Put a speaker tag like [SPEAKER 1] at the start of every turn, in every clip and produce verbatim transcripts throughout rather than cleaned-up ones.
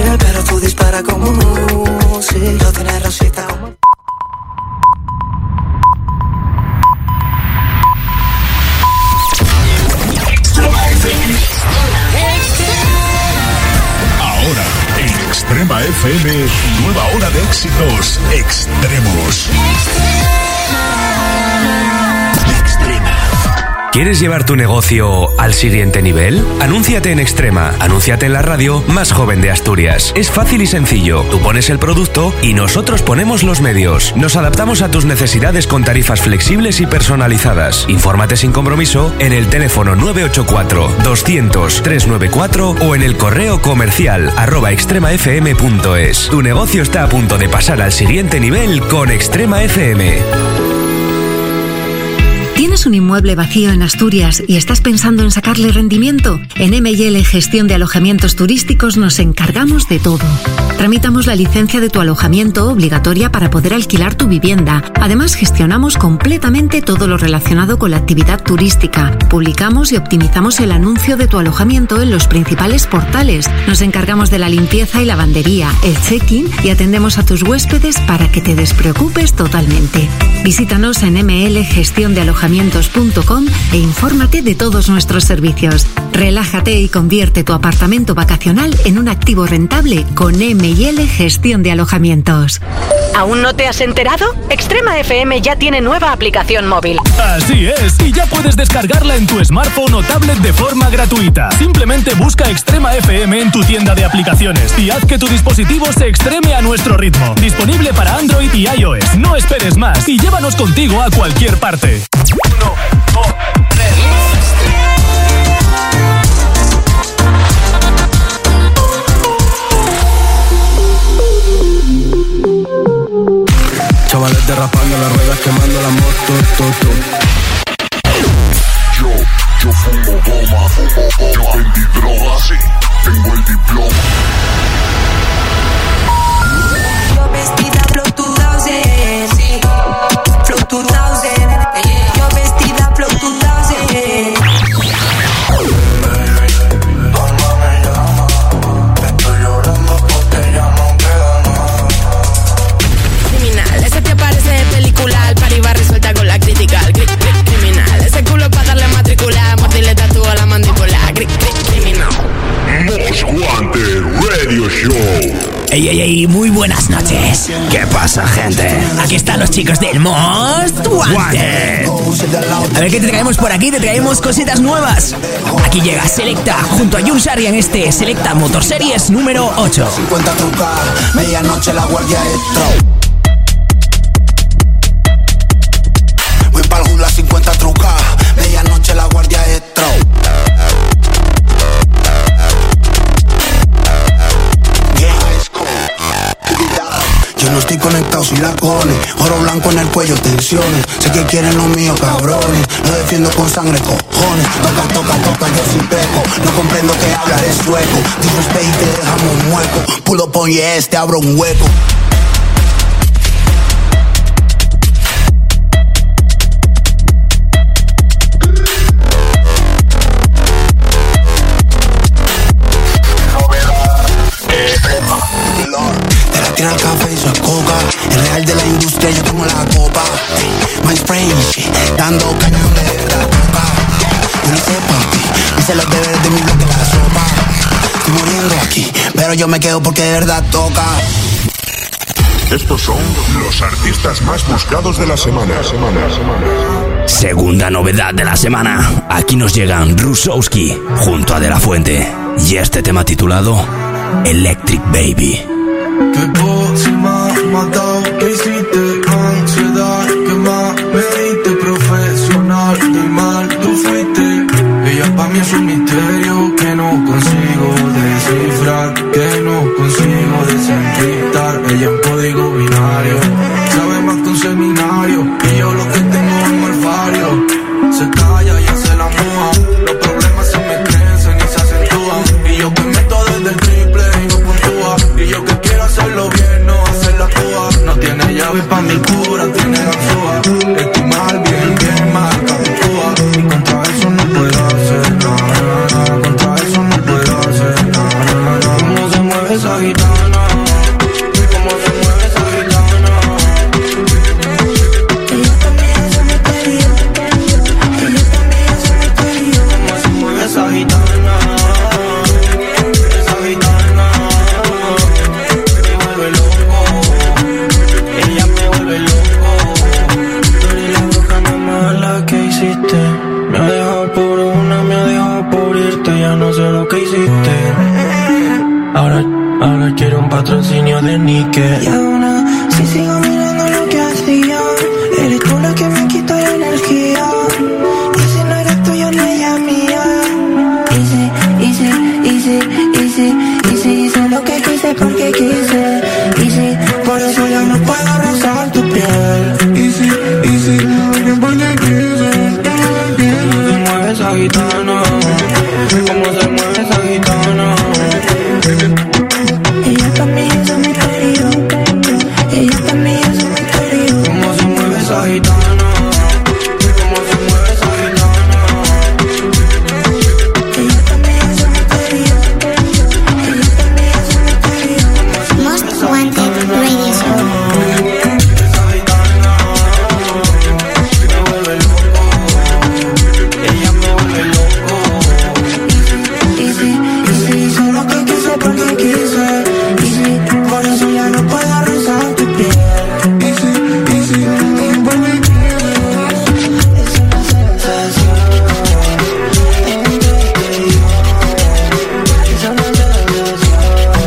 [SPEAKER 1] pero tú disparas como Uzi. Yo tenés rosita como...
[SPEAKER 2] Ahora, en Extrema F M, nueva hora de éxitos extremos.
[SPEAKER 3] ¿Quieres llevar tu negocio al siguiente nivel? Anúnciate en Extrema. Anúnciate en la radio más joven de Asturias. Es fácil y sencillo. Tú pones el producto y nosotros ponemos los medios. Nos adaptamos a tus necesidades con tarifas flexibles y personalizadas. Infórmate sin compromiso en el teléfono nueve ocho cuatro, doscientos, trescientos noventa y cuatro o en el correo comercial arroba extremafm punto es. Tu negocio está a punto de pasar al siguiente nivel con Extrema F M.
[SPEAKER 4] ¿Tienes un inmueble vacío en Asturias y estás pensando en sacarle rendimiento? En M y L Gestión de Alojamientos Turísticos nos encargamos de todo. Tramitamos la licencia de tu alojamiento obligatoria para poder alquilar tu vivienda. Además, gestionamos completamente todo lo relacionado con la actividad turística. Publicamos y optimizamos el anuncio de tu alojamiento en los principales portales. Nos encargamos de la limpieza y lavandería, el check-in y atendemos a tus huéspedes para que te despreocupes totalmente. Visítanos en m l gestión de alojamientos punto com e infórmate de todos nuestros servicios. Relájate y convierte tu apartamento vacacional en un activo rentable con M y L Gestión de Alojamientos.
[SPEAKER 5] ¿Aún no te has enterado? Extrema F M ya tiene nueva aplicación móvil.
[SPEAKER 6] Así es, y ya puedes descargarla en tu smartphone o tablet de forma gratuita. Simplemente busca Extrema F M en tu tienda de aplicaciones y haz que tu dispositivo se extreme a nuestro ritmo. Disponible para Android y iOS. No esperes más y llévanos contigo a cualquier parte. Uno, dos, tres.
[SPEAKER 7] Chavales derrapando las ruedas, quemando la moto, to, to.
[SPEAKER 2] Yo, yo fumo goma, fumo goma. Yo vendí droga, sí, tengo el diploma.
[SPEAKER 8] Yo vestida Flow dos mil, sí, Flow dos mil. Yo vestida Flow dos mil.
[SPEAKER 9] Al party va resuelta con la crítica. Criminal, ese culo pa' darle matrícula. Mordirle tatúa a la mandíbula. Criminal.
[SPEAKER 2] Most Wanted Radio Show.
[SPEAKER 10] Ey, ey, ey, muy buenas noches. ¿Qué pasa, gente? Aquí están los chicos del Most Wanted. A ver qué te traemos por aquí, te traemos cositas nuevas. Aquí llega Selecta junto a Jun Sarri en este Selecta Motorseries número ocho.
[SPEAKER 7] cincuenta trucas, medianoche la guardia entró. Las cincuenta trucas, medianoche la guardia entró. Yo no estoy conectado, soy la cone. Oro blanco en el cuello, tensiones. Sé que quieren lo mío, cabrones. Lo defiendo con sangre, cojones. Toca, toca, toca, yo sí peco. No comprendo que hablar es sueco. Disrespect y te dejamos un hueco. Pull up on yes, te abro un hueco. Tira el café y soy coca. El real de la industria, yo tomo la copa. My spray y shit, dando cañón de verdad. Yo no sé papi, hice los deberes de mi bloque la sopa. Estoy muriendo aquí, pero yo me quedo porque de verdad toca.
[SPEAKER 2] Estos son los artistas más buscados de la semana. semana, semana.
[SPEAKER 10] Segunda novedad de la semana. Aquí nos llegan Rusowski junto a De La Fuente. Y este tema titulado Electric Baby.
[SPEAKER 11] ¿Qué voz me has matado? ¿Qué hiciste? Ansiedad, ¿qué más? Me diste profesional, estoy mal, tú fuiste. Ella pa' mí es un misterio que no consigo descifrar, que no consigo desencriptar. Ella en código binario, sabe más que un seminario, y yo lo que tengo es un malfario. Se calla y hace la moja, los problemas se me crecen y se acentúan, y yo que meto desde el triple y no puntúa, y yo que quiero hacerlo bien, no hacer la púa. No tiene llave pa' mi cura, tiene ganzúa. Estoy mal, bien, bien mal, capitúa. Y contra eso no puedo hacer nada, contra eso no puedo hacer nada. Cómo se mueve mueve esa gitana, cómo se mueve esa gitana.
[SPEAKER 8] Ella también es un misterio, ella también es un misterio.
[SPEAKER 11] Cómo se mueve esa gitana, esa gitana. Me vuelve loco, ella me vuelve loco. Tú eres la bruja más mala que hiciste. Me ha dejado por una, me ha dejado por irte. Ya no sé lo que hiciste. Ahora, ahora quiero un patrocinio de Nike.
[SPEAKER 8] Y aún así sigo mirando lo que hacía. Eres tú la que me quita la energía. Y si no eres tuyo, no ella mía. Hice, hice, hice, hice, hice, hice lo que quise porque quise. Hice, por eso ya no puedo rozar tu piel.
[SPEAKER 11] Easy, easy, porque quise. ¿Cómo se mueve esa gitana? ¿Cómo se mueve esa gitana?
[SPEAKER 8] Ella también es un misterio. Ella también es un misterio.
[SPEAKER 11] ¿Cómo se mueve esa gitana? ¿Cómo se mueve esa gitana?
[SPEAKER 8] Ella también es un misterio. Ella también es un misterio.
[SPEAKER 12] Most Wanted Radio Show.
[SPEAKER 11] Esa gitana me vuelve loco. Ella me vuelve loco.
[SPEAKER 8] Y sí, y sí, hice lo que quise porque quise. Y sí, por eso ya no puedo rozar tu piel.
[SPEAKER 11] Easy, easy, porque quise.
[SPEAKER 8] Es una sensación entre tú y yo. Es una sensación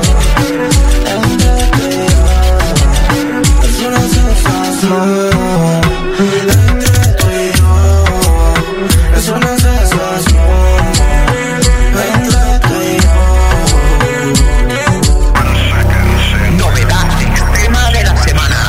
[SPEAKER 8] entre tú y yo. Es una sensación entre tú y yo. Es una sensación entre tú y yo.
[SPEAKER 10] Novedad extrema de la semana.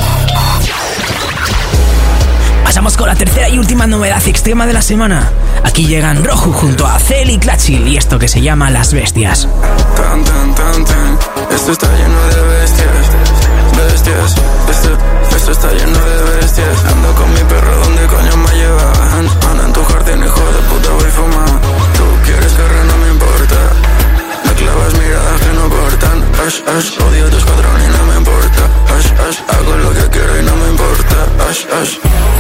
[SPEAKER 10] Pasamos con la tercera y última novedad extrema de la semana. Aquí llegan Roju junto a Cel y Clachil y esto que se llama Las Bestias.
[SPEAKER 11] Tan, tan, tan, tan. Esto está lleno de bestias, bestias. Esto, esto está lleno de bestias. Ando con mi perro, ¿dónde coño me lleva? Anda en tu jardín, hijo de puta, voy fumado. Tú quieres guerra, no me importa. Me clavas miradas que no cortan. Ash, ash, odio tu escuadrón y no me importa. Ash, ash, hago lo que quiero y no me importa. Ash, ash.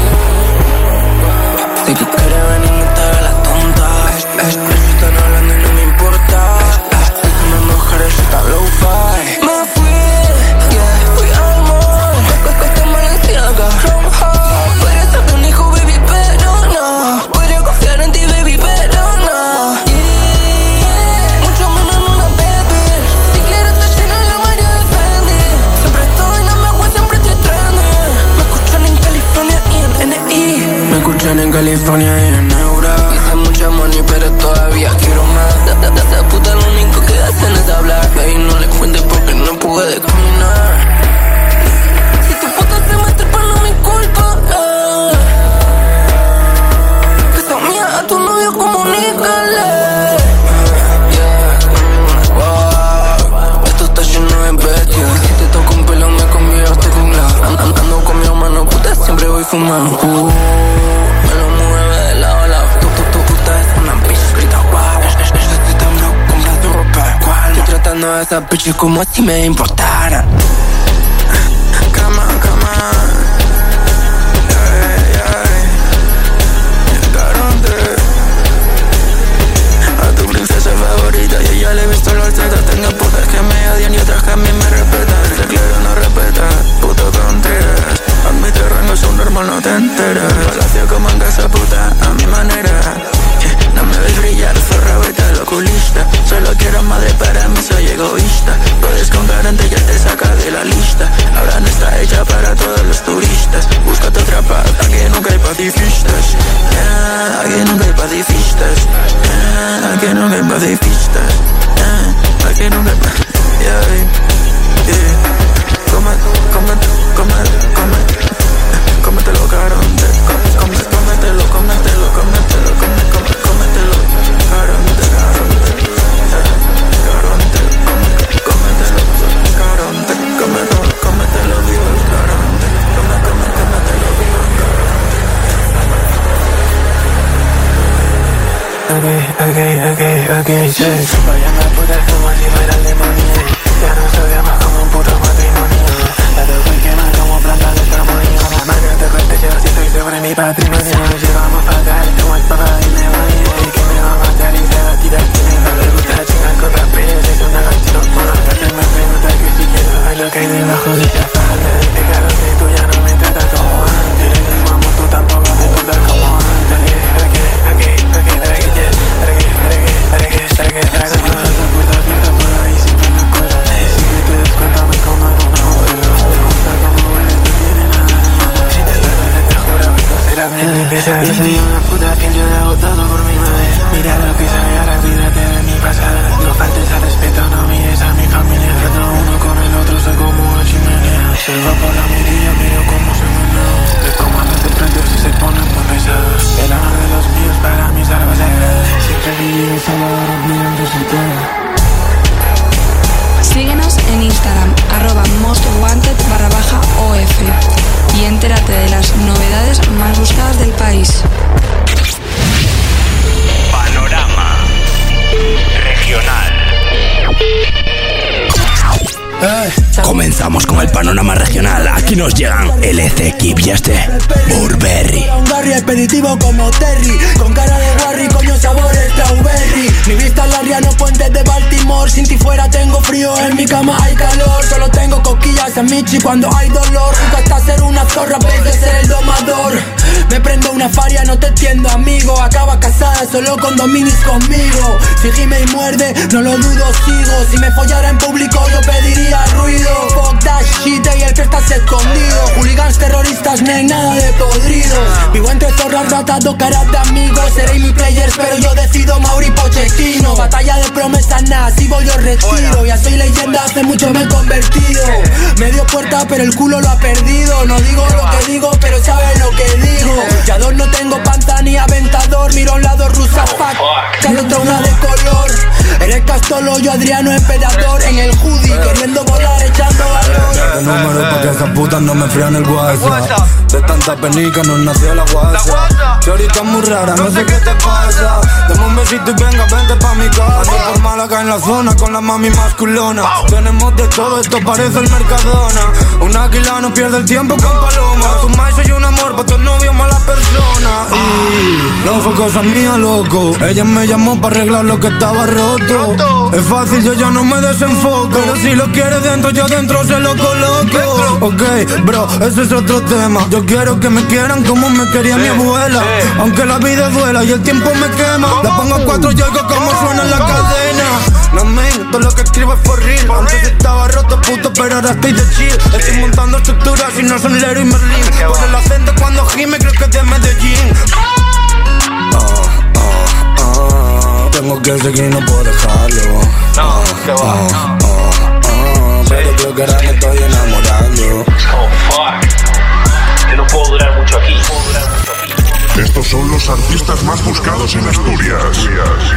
[SPEAKER 8] Si tú quieres venir, no te hagas la tonta. Ellos están hablando y no me importa. Déjame mojar eso, está low-fi. Me fui, yeah, fui al mall. Cuesta Balenciaga, from home. Podría ser un hijo, baby, pero no. Podría confiar en ti, baby, pero no. Yeah, mucho menos en una baby. Si quieres te lleno la María de Fendi. Siempre estoy en la agua, siempre estoy trending. Me escuchan en California y en N I.
[SPEAKER 11] Me escuchan en California y en Eura.
[SPEAKER 8] Hice mucha money pero todavía quiero más. Da, da, da, da, puta, lo único que hacen es hablar. Baby, no le cuentes porque no puede caminar. Si tu puta se me trepa no es mi culpa, eh. Que sea mía a tu novio, comunícale. Yeah, wow. Esto está lleno de bestias. Si te toco un pelo me convierto con la. And, ando con mi hermano, puta, siempre voy fumando. Uh, me lo mueve de lado a lado. Tu, tu, tu puta es una bitch, grita wow. Estoy tan broke, compra tu ropa. ¿Cuál? Estoy tratando a esas bitches como si me importaran.
[SPEAKER 11] Come on, come on. Yeah, yeah. Llegaronte a tu princesa favorita y ella le he visto la alzada. Tengo putas que me odian y otras que a mí me respetan. Se claro no respeta, puto Contreras. Admite rango, es un normal, no te enteras. Palacio como en casa puta, a mi manera. No me ves brillar, zorra, vete al oculista. Solo quiero madre para mí, soy egoísta. Puedes con garante, ya te saca de la lista. Ahora no está hecha para todos los turistas. Búscate otra paz, aquí nunca hay pacifistas. Yeah, aquí nunca hay pacifistas. Yeah, aquí nunca hay pacifistas. Yeah, aquí nunca hay pacifistas. Yeah, yeah. Come, come, come, come. Cómetelo, caronte. Come, cómetelo, cómetelo, cómetelo, come, come, cómetelo. Caronte, caronte. Caronte, come, cómetelo. Caronte, cómetelo, cómetelo, vivo el caronte. Come, come, cómetelo, vivo el caronte. Ok, ok, ok, ok, sí. Vayan a poder como si fuera el demonio.
[SPEAKER 8] pasar. Yo soy una puta que yo hago todo por mi bebé. Mira lo que soy, ahora olvídate de mi pasado. No faltes al respeto, no mires a mi familia. Trato uno con el otro, soy como una chimenea. Salgo por la mirilla, miro cómo se menea. Les como a los del frente si se ponen muy pesados. El amor de los míos para mí salva sagrado. Siempre viví solo, ahora miran resultado.
[SPEAKER 13] Síguenos en Instagram, arroba mostwanted barra baja OF y entérate de las novedades más buscadas del país.
[SPEAKER 14] Panorama Regional.
[SPEAKER 10] Comenzamos con el panorama regional. Aquí nos llegan el Ezekib y este Burberry.
[SPEAKER 7] Un Gary expeditivo como Terry, con cara de Warry, coño sabor strawberry. Mi vista es la no Puentes de Baltimore. Sin ti fuera tengo frío, en mi cama hay calor. Solo tengo cosquillas en Michi cuando hay dolor. Nunca hasta ser una zorra, vez de ser el domador. Me prendo una faria, no te entiendo amigo. Acaba casada solo con dos minis conmigo. Si gime y muerde, no lo dudo, sigo. Si me follara en público yo pediría ruido. Fuck that shit y el que estás escondido. Hooligans terroristas, no hay nada de podrido. Vivo entre zorras, ratas, dos caras de amigos. Seréis mi players, pero yo decido Mauri Pochettino. Batalla de promesas, nada, si voy yo retiro. Ya soy leyenda, hace mucho me he convertido. Medio puerta, pero el culo lo ha perdido. No digo lo que digo, pero sabes lo que digo. Ya dos no tengo panza ni aventador. Miro a un lado rusa, fuck, que al otro una de color. Eres Castolo, yo Adriano Emperador. En el hoodie, queriendo volar, echando valor.
[SPEAKER 11] El número pa' que esas putas no me frían el WhatsApp. De tanta penica nos nació la WhatsApp. Chorita muy rara, no sé qué te pasa. Dame un besito y venga, vente pa' mi casa. Ando por Málaga en la zona con la mami masculona. Tenemos de todo, esto parece el Mercadona. Un águila no pierde el tiempo con paloma. Tu maíz soy un amor, pa' tus novios mala persona. Y no fue cosa mía, loco. Ella me llamó pa' arreglar lo que estaba roto. Es fácil, yo ya no me desenfoco. Pero si lo quieres dentro, yo dentro se lo coloco. Ok, bro, ese es otro tema. Yo quiero que me quieran como me quería mi abuela. Aunque la vida duela y el tiempo me quema. La pongo a cuatro y oigo como suena en la cadena. No me todo lo que escribo es for real. Antes estaba roto, puto, pero ahora estoy de chill. Estoy montando estructuras y no son Leroy Merlin. Por el acento cuando gime creo que es de Medellín. Oh, oh, oh. Tengo que seguir, no puedo dejarlo. No, que va. Oh, oh, oh. Pero creo que ahora me estoy enamorando.
[SPEAKER 14] Oh, fuck. Que no puedo durar mucho aquí.
[SPEAKER 2] Estos son los artistas más buscados en Asturias.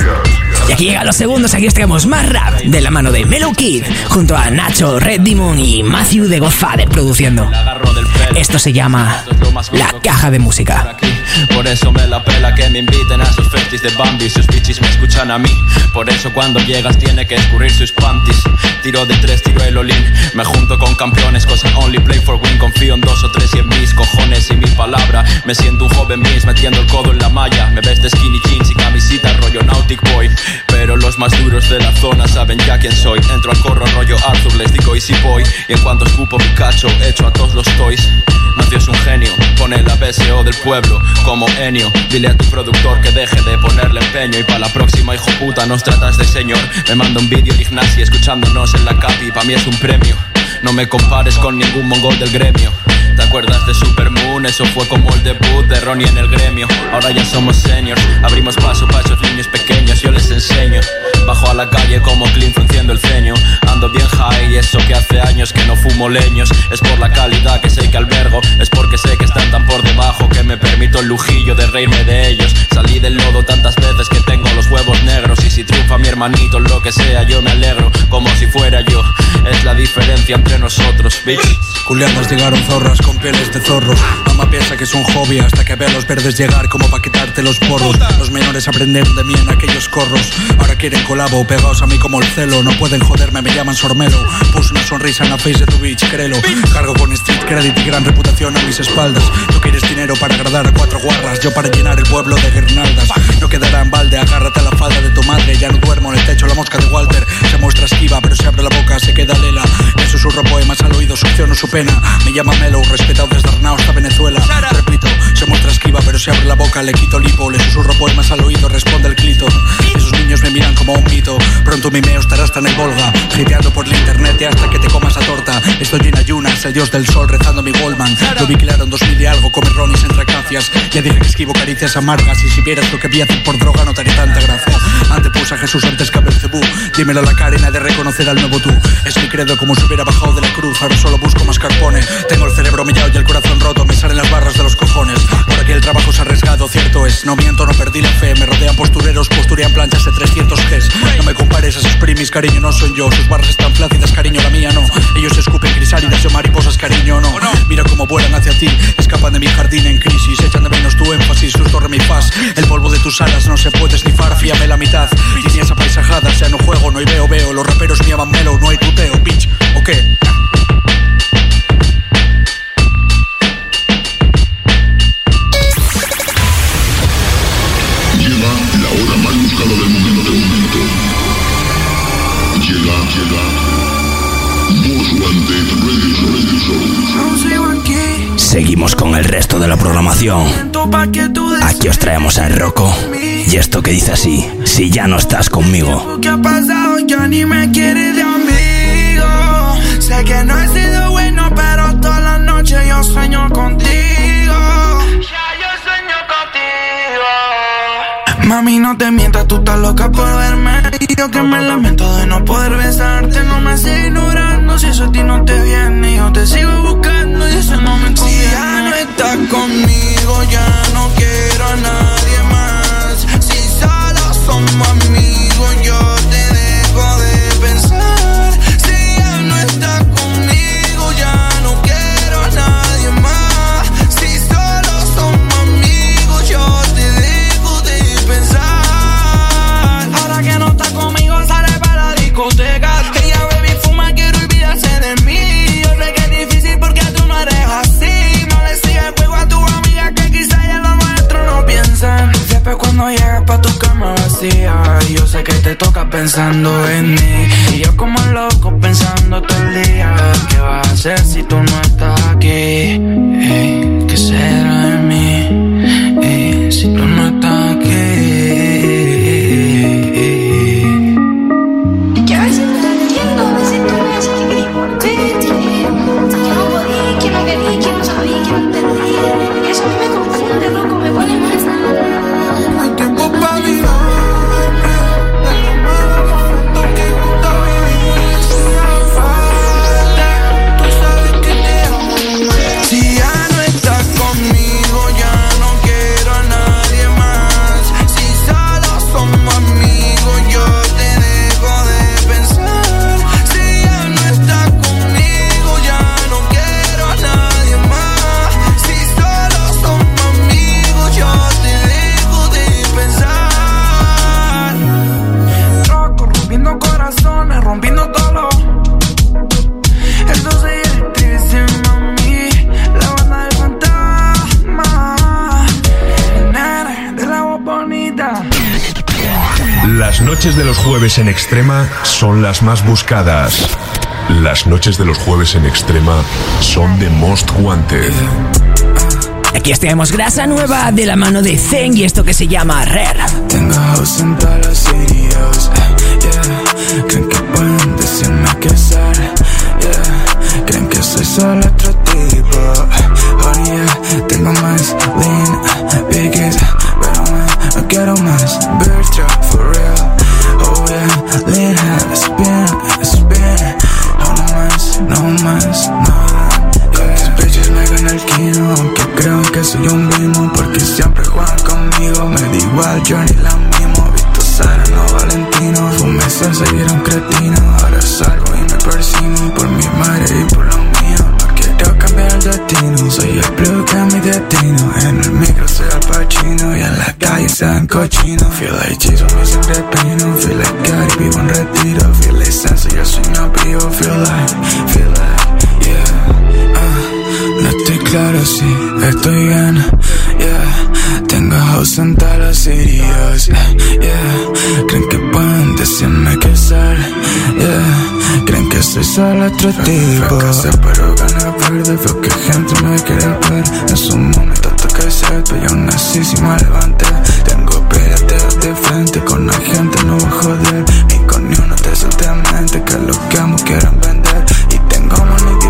[SPEAKER 10] Y aquí llegan los segundos, aquí os traemos más rap de la mano de Melo Kid junto a Nacho, Red Demon y Matthew de Godfather produciendo. Esto se llama La Caja de Música.
[SPEAKER 15] Por eso me la pela que me inviten a sus festis de Bambi. Sus bichis me escuchan a mí. Por eso cuando llegas tiene que escurrir sus panties. Tiro de tres, tiro el olín. Me junto con campeones, cosa only play for win. Confío en dos o tres y en mis cojones y mi palabra. Me siento un joven bis metiendo el codo en la malla. Me ves de skinny jeans y camisita rollo Nautic Boy. Pero los más duros de la zona saben ya quién soy. Entro al corro rollo Arthur, les digo easy boy. Y en cuanto escupo mi cacho, echo a todos los toys. Nació es un genio, con el A B S O del pueblo, como Ennio. Dile a tu productor que deje de ponerle empeño. Y para la próxima, hijo puta, nos tratas de señor. Me manda un vídeo de Ignasi escuchándonos en la capi. Pa' mí es un premio, no me compares con ningún mongol del gremio. ¿Te acuerdas de Supermoon? Eso fue como el debut de Ronnie en el gremio. Ahora ya somos seniors, abrimos paso para esos niños pequeños. Yo les enseño, bajo a la calle como Clint frunciendo el ceño. Ando bien high y eso que hace años que no fumo leños. Es por la calidad que sé que albergo, es porque sé que están tan por debajo que me permito el lujillo de reírme de ellos. Salí del lodo tantas veces que tengo los huevos negros. Y si triunfa mi hermanito, lo que sea, yo me alegro como si fuera yo. Es la diferencia entre nosotros, bitch.
[SPEAKER 11] Culianos llegaron zorras con pieles de zorro. Mamá piensa que es un hobby hasta que ve a los verdes llegar como pa' quitarte los porros. Los menores aprendieron de mí en aquellos corros. Ahora quieren colabo, pegados a mí como el celo. No pueden joderme, me llaman Sormelo. Puse una sonrisa en la face de tu bitch, créelo. Cargo con street credit y gran reputación a mis espaldas. Tú quieres dinero para agradar a cuatro guarras, yo para llenar el pueblo de guirnaldas. No quedará en balde, agárrate a la falda de tu madre. Ya no duermo en el techo, la mosca de Walter se muestra esquiva, pero se abre la boca, se queda lela. En susurro poemas al oído, succiono su pena. Me llama Melo, respetado desde Arnao hasta Venezuela. Repito, se muestra esquiva, pero se abre la boca, le quito lipo. Le susurro poemas al oído, responde el clito. Esos niños me miran como un mito. Pronto mi meo estará hasta en el Volga, griteando por el internet y hasta que te comas la torta.
[SPEAKER 16] Estoy en ayunas, el dios del sol rezando mi Wallman. Lo vi claro en dos mil y algo, come ronis entre acacias. Ya dije que esquivo caricias amargas, y si vieras lo que vi hacer por droga no te haría tanta gracia. Antes puse a Jesús antes que a Belcebú. Dímelo a la cara y nadie reconocerá al nuevo tú. Es mi credo como si hubiera bajado de la cruz. Ahora solo busco más carpone. Tengo el cerebro mellado y el corazón roto. Me salen las barras de los cojones. Por aquí el trabajo se ha arriesgado, cierto es. No miento, no perdí la fe. Me rodean postureros, posturean planchas de trescientos Gs. No me compares a esos primis, cariño, no soy yo. Sus barras están flácidas, cariño, la mía no. Ellos escupen crisálidas, yo mariposas, cariño, no. Mira cómo vuelan hacia ti, escapan de mi jardín en crisis. Echan de menos tu énfasis, sus torre mi faz. El polvo de tus alas no se puede esnifar, fíame la mitad. Líneas apaisajadas, ya no juego, no hay veo, veo. Los raperos me llaman melo, no hay tuteo, bitch, ¿o qué?
[SPEAKER 2] Llega la hora más buscada del momento, del momento. Llega, llega Most Wanted Radio Show.
[SPEAKER 10] Seguimos con el resto de la programación. Aquí os traemos a Rocco. Y esto que dice así: si ya no estás conmigo.
[SPEAKER 8] ¿Qué ha pasado? Ya ni me quiere de amigo. Sé que no he sido bueno, pero toda la noche yo sueño contigo. Ya yo sueño contigo. Mami, no te mientas, tú estás loca por verme. Y yo que me lamento de no poder besarte. No me sigas ignorando, si eso a ti no te viene. Yo te sigo buscando y eso no me conviene. Si ya no estás conmigo, ya no quiero a nadie más. Si solo somos amigos, yo te dejo de pensar. Si ya no estás conmigo, ya no quiero a nadie más. Si solo somos amigos, yo te dejo de pensar. Ahora que no estás conmigo, sale para la discoteca. Ella bebe y fuma, quiere olvidarse de mí. Yo sé que es difícil porque tú no eres así. No le sigas el juego a tu amiga, que quizá ya lo nuestro no piensan. Después cuando llegas pa' tu cama vacía, yo sé que te toca pensando en mí. Y yo como loco pensando todo el día, ¿qué vas a hacer si tú no estás aquí? Ey, ¿qué será de mí? Ey, si tú no estás aquí.
[SPEAKER 17] Ya ves, no entiendo, me siento muy así que quería volver. Que no podía, que no quería, que no sabía, que no entendía. Eso a mí me confunde, loco, me pone mal.
[SPEAKER 8] No hay tiempo para olvidarme. Si ya no estás conmigo, ya no quiero a nadie más. Si solo somos amigos, yo te dejo de pensar. Si ya no estás conmigo, ya no quiero a nadie más. Si solo somos amigos, yo te dejo de pensar. Loco, rompiendo corazones, rompiendo todo. Esto se electriza, mami. La banda del fantasma. Nena, de la voz bonita.
[SPEAKER 2] Las noches de los jueves en Extrema son las más buscadas. Las noches de los jueves en Extrema son de Most Wanted.
[SPEAKER 10] Aquí tenemos grasa nueva de la mano de Zen y esto que se llama Rare.
[SPEAKER 8] Tengo house en todos los sitios, yeah. Creen que pueden decirme que ser, yeah. Creen que soy solo otro tipo, oh yeah. Tengo más lean, biggies, pero man, no quiero más. Virtue, for real, oh yeah. Lean, spin, spin. Oh no más, no más, nada. These bitches me ganan el kino, aunque creo que soy un mimo, porque siempre juegan conmigo. Me da igual, yo ni la mimo. Visto Sara, no Valentino. Fumé sin seguir un cretino. Ahora salgo y me persino por mi madre y por lo mío. No quiero cambiar el destino. Soy el blue que es mi destino. En el micro soy el pachino y en la calle sean cochinos. Feel like Jesus, me siempre pino. Feel like Gary, vivo en retiro. Feel like Sansa, yo soy no vivo. Feel like, feel like, yeah. No estoy claro si estoy bien, yeah. Tengo house en todos los sitios, yeah. Creen que pueden decirme que ser, yeah. Creen que soy solo otro tipo. Fracasé pero gané verde. Veo que gente me quiere ver. En su momento toqué ser, pero yo nací si me levanté. Tengo pirateos de frente. Con la gente no voy a joder. Ni con ni uno de esos dementes que lo que amo quieren vender. Y tengo money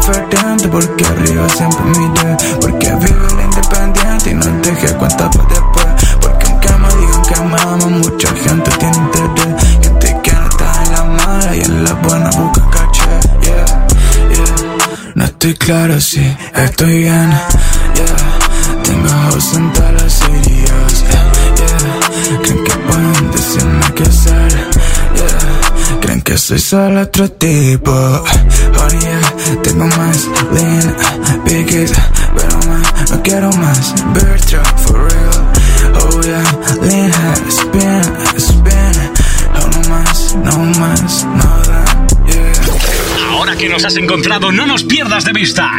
[SPEAKER 11] sé por qué arriba siempre miré. Porque vivo el independiente y no dejé cuenta para después. Porque aunque me digan que me aman, mucha gente tiene interés. Gente que no está en la mala y en la buena busca caché. Yeah, yeah. No estoy claro si estoy bien. Yeah, tengo house en todas las heridas. Yeah, yeah. Creen que pueden decirme qué hacer. Yeah, creen que soy solo otro tipo. Oh yeah, tengo más lean, biggies, pero más, no quiero más. Beer truck for real. Oh yeah, lean has been, spin. Oh no más, no más, no that, yeah.
[SPEAKER 18] Ahora que nos has encontrado, no nos pierdas de vista.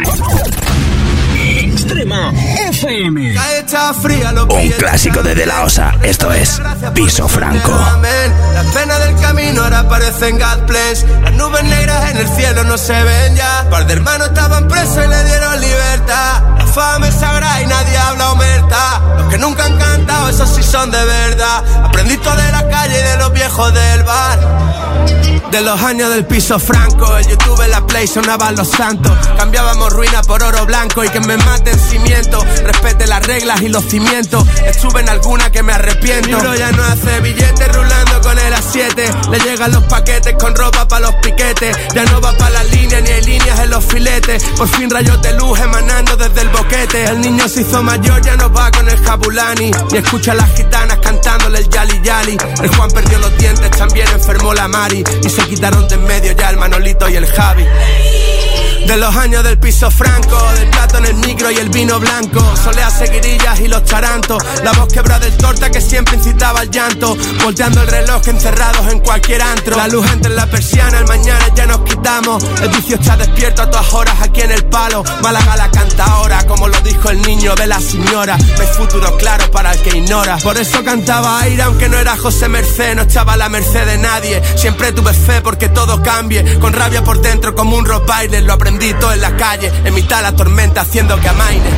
[SPEAKER 18] Extrema F M.
[SPEAKER 10] Un clásico de De La Osa. Esto es Piso Franco.
[SPEAKER 19] Las penas del camino ahora parecen God bless. Las nubes negras en el cielo no se ven ya. Un par de hermanos estaban presos y le dieron libertad. La fama es sagrada y nadie habla omerta. Los que nunca han cantado, esos sí son de verdad. Aprendí todo de la calle y de los viejos del bar. De los años del Piso Franco, el YouTube en la Play sonaban los santos. Cambiábamos ruina por oro blanco y que me maten cimiento. Respete las reglas y los cimientos. Estuve en alguna que me arrepiento. Mi bro ya no hace billetes rulando con el A siete. Le llegan los paquetes con ropa pa' los piquetes. Ya no va pa' las líneas ni hay líneas en los filetes. Por fin rayos de luz emanando desde el boquete. El niño se hizo mayor, ya no va con el Jabulani. Y escucha a las gitanas cantándole el yali yali. El Juan perdió los dientes, también enfermó la Mari. Y se quitaron de en medio ya el Manolito y el Javi. De los años del Piso Franco, del plato en el micro y el vino blanco. Solea seguirillas y los tarantos. La voz quebrada del torta que siempre incitaba al llanto. Volteando el reloj encerrados en cualquier antro. La luz entra en la persiana, el mañana ya nos quitamos. El vicio está despierto a todas horas aquí en el palo. Málaga la canta ahora, como lo dijo el niño de la señora. No hay futuro claro para el que ignora. Por eso cantaba aire aunque no era José Merced. No estaba a la merced de nadie. Siempre tuve fe porque todo cambie. Con rabia por dentro como un rock baile. Lo aprendí todo en la calle, en mitad de la tormenta haciendo que amaine.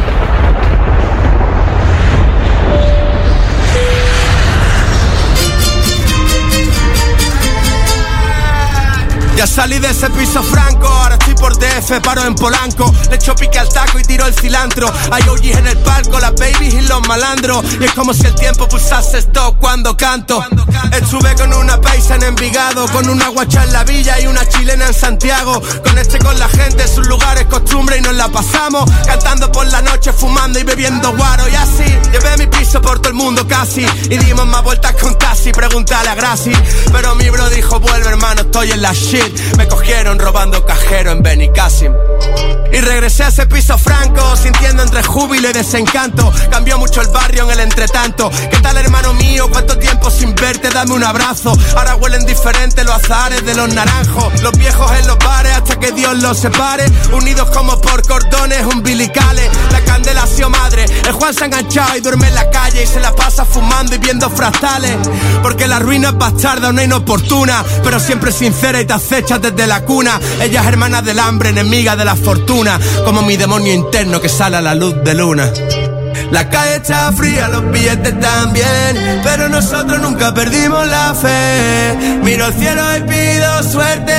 [SPEAKER 19] Ya salí de ese Piso Franco, ahora estoy por D F, paro en Polanco. Le echo pique al taco y tiro el cilantro. Hay O Gs en el palco, las babies y los malandros. Y es como si el tiempo pulsase stop cuando canto. Estuve con una paisa en Envigado, con una guacha en la villa y una chilena en Santiago. Conecté con la gente, sus lugares, costumbre y nos la pasamos. Cantando por la noche, fumando y bebiendo guaro. Y así, llevé mi piso por todo el mundo casi. Y dimos más vueltas con taxi, pregúntale a Graci. Pero mi bro dijo, vuelve hermano, estoy en la shit. Me cogieron robando cajero en Benicassim. Y regresé a ese Piso Franco, sintiendo entre júbilo y desencanto. Cambió mucho el barrio en el entretanto. ¿Qué tal hermano mío? ¿Cuánto tiempo sin verte? Dame un abrazo. Ahora huelen diferentes los azares de los naranjos. Los viejos en los bares hasta que Dios los separe. Unidos como por cordones umbilicales. La candela ha sido madre. El Juan se ha enganchado y duerme en la calle. Y se la pasa fumando y viendo fractales. Porque la ruina es bastarda, una inoportuna. Pero siempre sincera y te acecha desde la cuna. Ella es hermana del hambre, enemiga de la fortuna. Como mi demonio interno que sale a la luz de luna. La calle está fría, los billetes también. Pero nosotros nunca perdimos la fe. Miro al cielo y pido suerte,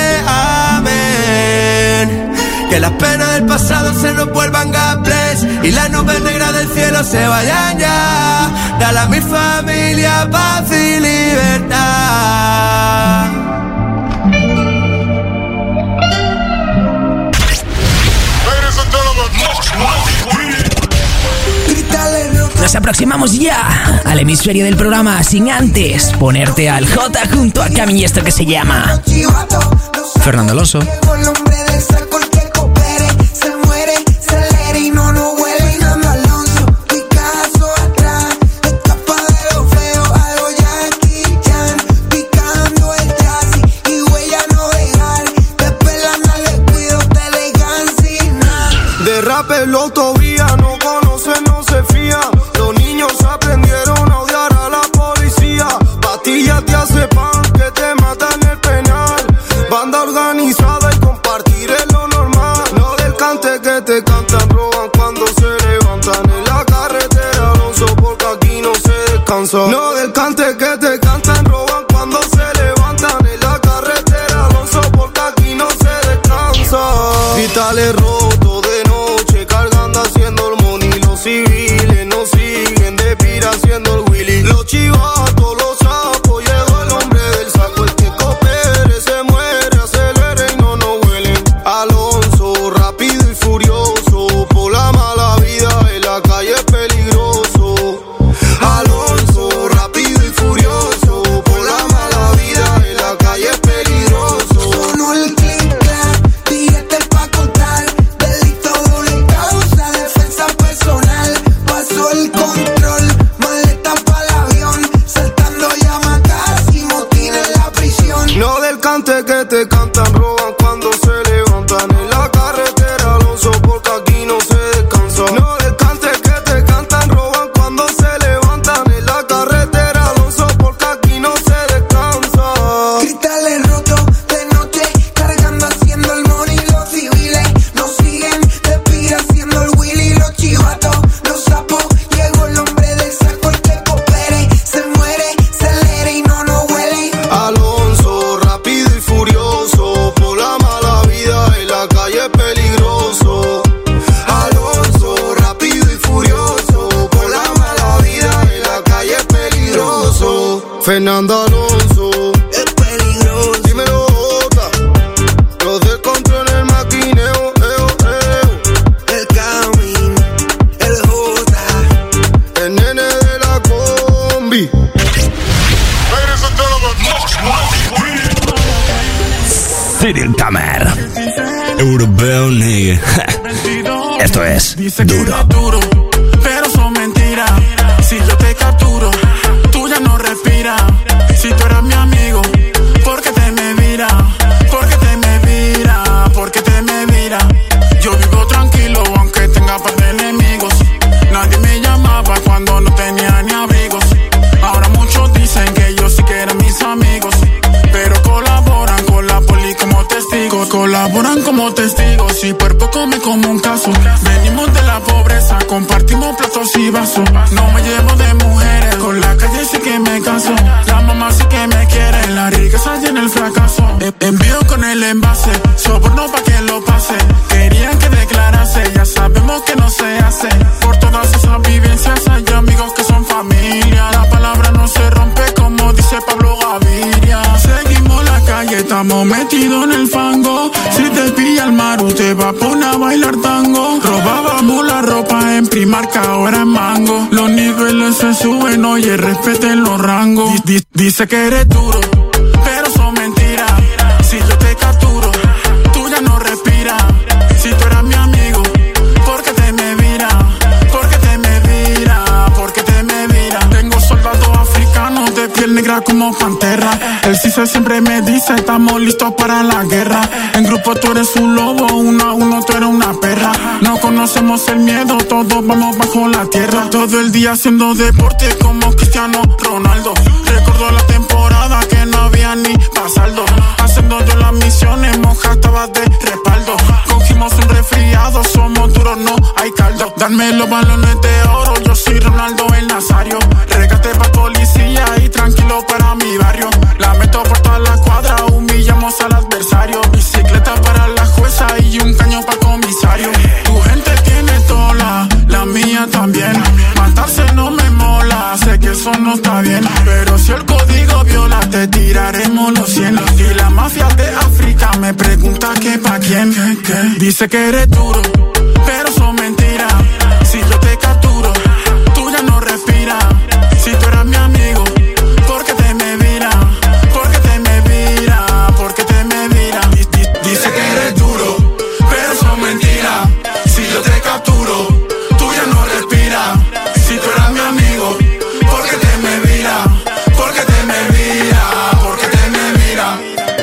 [SPEAKER 19] amén. Que las penas del pasado se nos vuelvan God bless. Y las nubes negras del cielo se vayan ya. Dale a mi familia paz y libertad.
[SPEAKER 10] Nos aproximamos ya al hemisferio del programa sin antes ponerte al J junto a Cami y esto que se llama Fernando Alonso.
[SPEAKER 11] De rap el autovía, no conocen, no se fían. Los niños aprendieron a odiar a la policía. Patillas te hace pan, que te matan en el penal. Banda organizada y compartir es lo normal. No del cante que te cantan, roban cuando se levantan. En la carretera, Alonso, porque aquí no se descansa. No del cante que te cantan, roban cuando se levantan. En la carretera, Alonso, porque aquí no se descansa. Vitales rotos.
[SPEAKER 19] chivatos, los sapos. Llegó el hombre del saco, el que coopere se muere, acelere y no nos huelen. Alonso, rápido y furioso, por la mala vida en la calle es peligroso. Alonso, rápido y furioso, por la mala vida en la calle es peligroso.
[SPEAKER 7] Sonó el clic clac, billete pa' contar, delito doble causa, defensa personal. Pasó el control, maleta pa'l avión, saltando llamadas y motín en la prisión.
[SPEAKER 19] No del cante que te cantan, roban cuando se levantan en la carretera, Alonso, porque aquí no se descansa. No del cante que te cantan, roban cuando se levantan en la carretera, Alonso, porque aquí no se descansa.
[SPEAKER 7] Cristales rotos de noche, cargando haciendo el money. Los civiles nos siguen de pie haciendo el Willy. Los chivatos, los sapos, llegó el hombre del saco, el que coopere se muere, se acelere y no nos huele.
[SPEAKER 19] Alonso, rápido y furioso, por la mala vida en la calle es peligroso. Alonso, rápido y furioso, por la mala vida en la calle es peligroso. Fernando Alonso,
[SPEAKER 7] Es peligroso.
[SPEAKER 19] dímelo Jota, los descontrol en el maquineo, eo, eo.
[SPEAKER 7] El Camin, el J.
[SPEAKER 19] El nene de la combi.
[SPEAKER 10] Cyril Tamer. Europeo, nigga. Esto es duro.
[SPEAKER 11] duro, pero son mentiras. Si yo te capturo, tú ya no respiras. Si tú eras mi amigo, ¿por qué te me mira? ¿Por qué te me mira? ¿Por qué te me mira? Yo vivo tranquilo, aunque tenga par de enemigos. Nadie me llamaba cuando no tenía ni abrigos. Ahora muchos dicen que ellos sí que eran mis amigos, pero colaboran con la poli como testigos. Colaboran como testigos y por poco me como un caso. Venimos de la pobreza, compartimos platos y vasos. No me llevo de mujeres, con la calle sí que me caso. La mamá sí que me quiere, la riqueza y en el fracaso. E- envío con el envase, soborno pa' que lo pase. Querían que declarase, ya sabemos que no se hace. Por todas esas vivencias hay amigos que son familia. La palabra no se rompe como dice Pablo Gaviria. Seguimos la calle, estamos metidos en el fango. Si te pilla el maru te va a poner a bailar tango. Robábamos la ropa en Primark, ahora en Mango. Los niveles se suben, oye, respeten los rangos. Di- di- dice que eres duro, pero son mentiras. Si yo te capturo, tú ya no respiras. Si tú eras mi amigo, ¿por qué te me mira? ¿Por qué te me mira? ¿Por qué te me mira? Tengo soldados africanos de piel negra como pantera. El CISE siempre me dice, estamos listos para la guerra. En grupo tú eres un lobo, uno a uno tú eres una perra. No conocemos el miedo, todos vamos bajo la tierra. Todo el día haciendo deporte como Cristiano Ronaldo. Recuerdo la temporada que no había ni pasaldo. Haciendo yo las misiones, monja estaba de respaldo. Cogimos un resfriado, somos duros, no hay caldo. Darme los balones de oro, yo soy Ronaldo el Nazario. Regate pa' policía y tranquilo para mi barrio. La meto por toda la cuadra, humillamos al adversario. Bicicleta para la jueza y un caño pa' comisario. Tu gente tiene tola, la mía también. Matarse no me mola, sé que eso no está bien. Pero si el código viola, te tiraremos los cien. Y la mafia de África me pregunta que pa' quién. Dice que eres duro, pero son mentiras. Si yo te capturo, tú ya no respiras. Si tú eras mi amigo, ¿por qué te me mira? ¿Por qué te me mira? ¿Por qué te me mira? Di- di- Dice que eres duro, pero son mentiras. Si yo te capturo, tú ya no respiras. Si tú eras mi amigo, ¿por qué te me mira? ¿Por qué te me mira? ¿Por qué te me mira?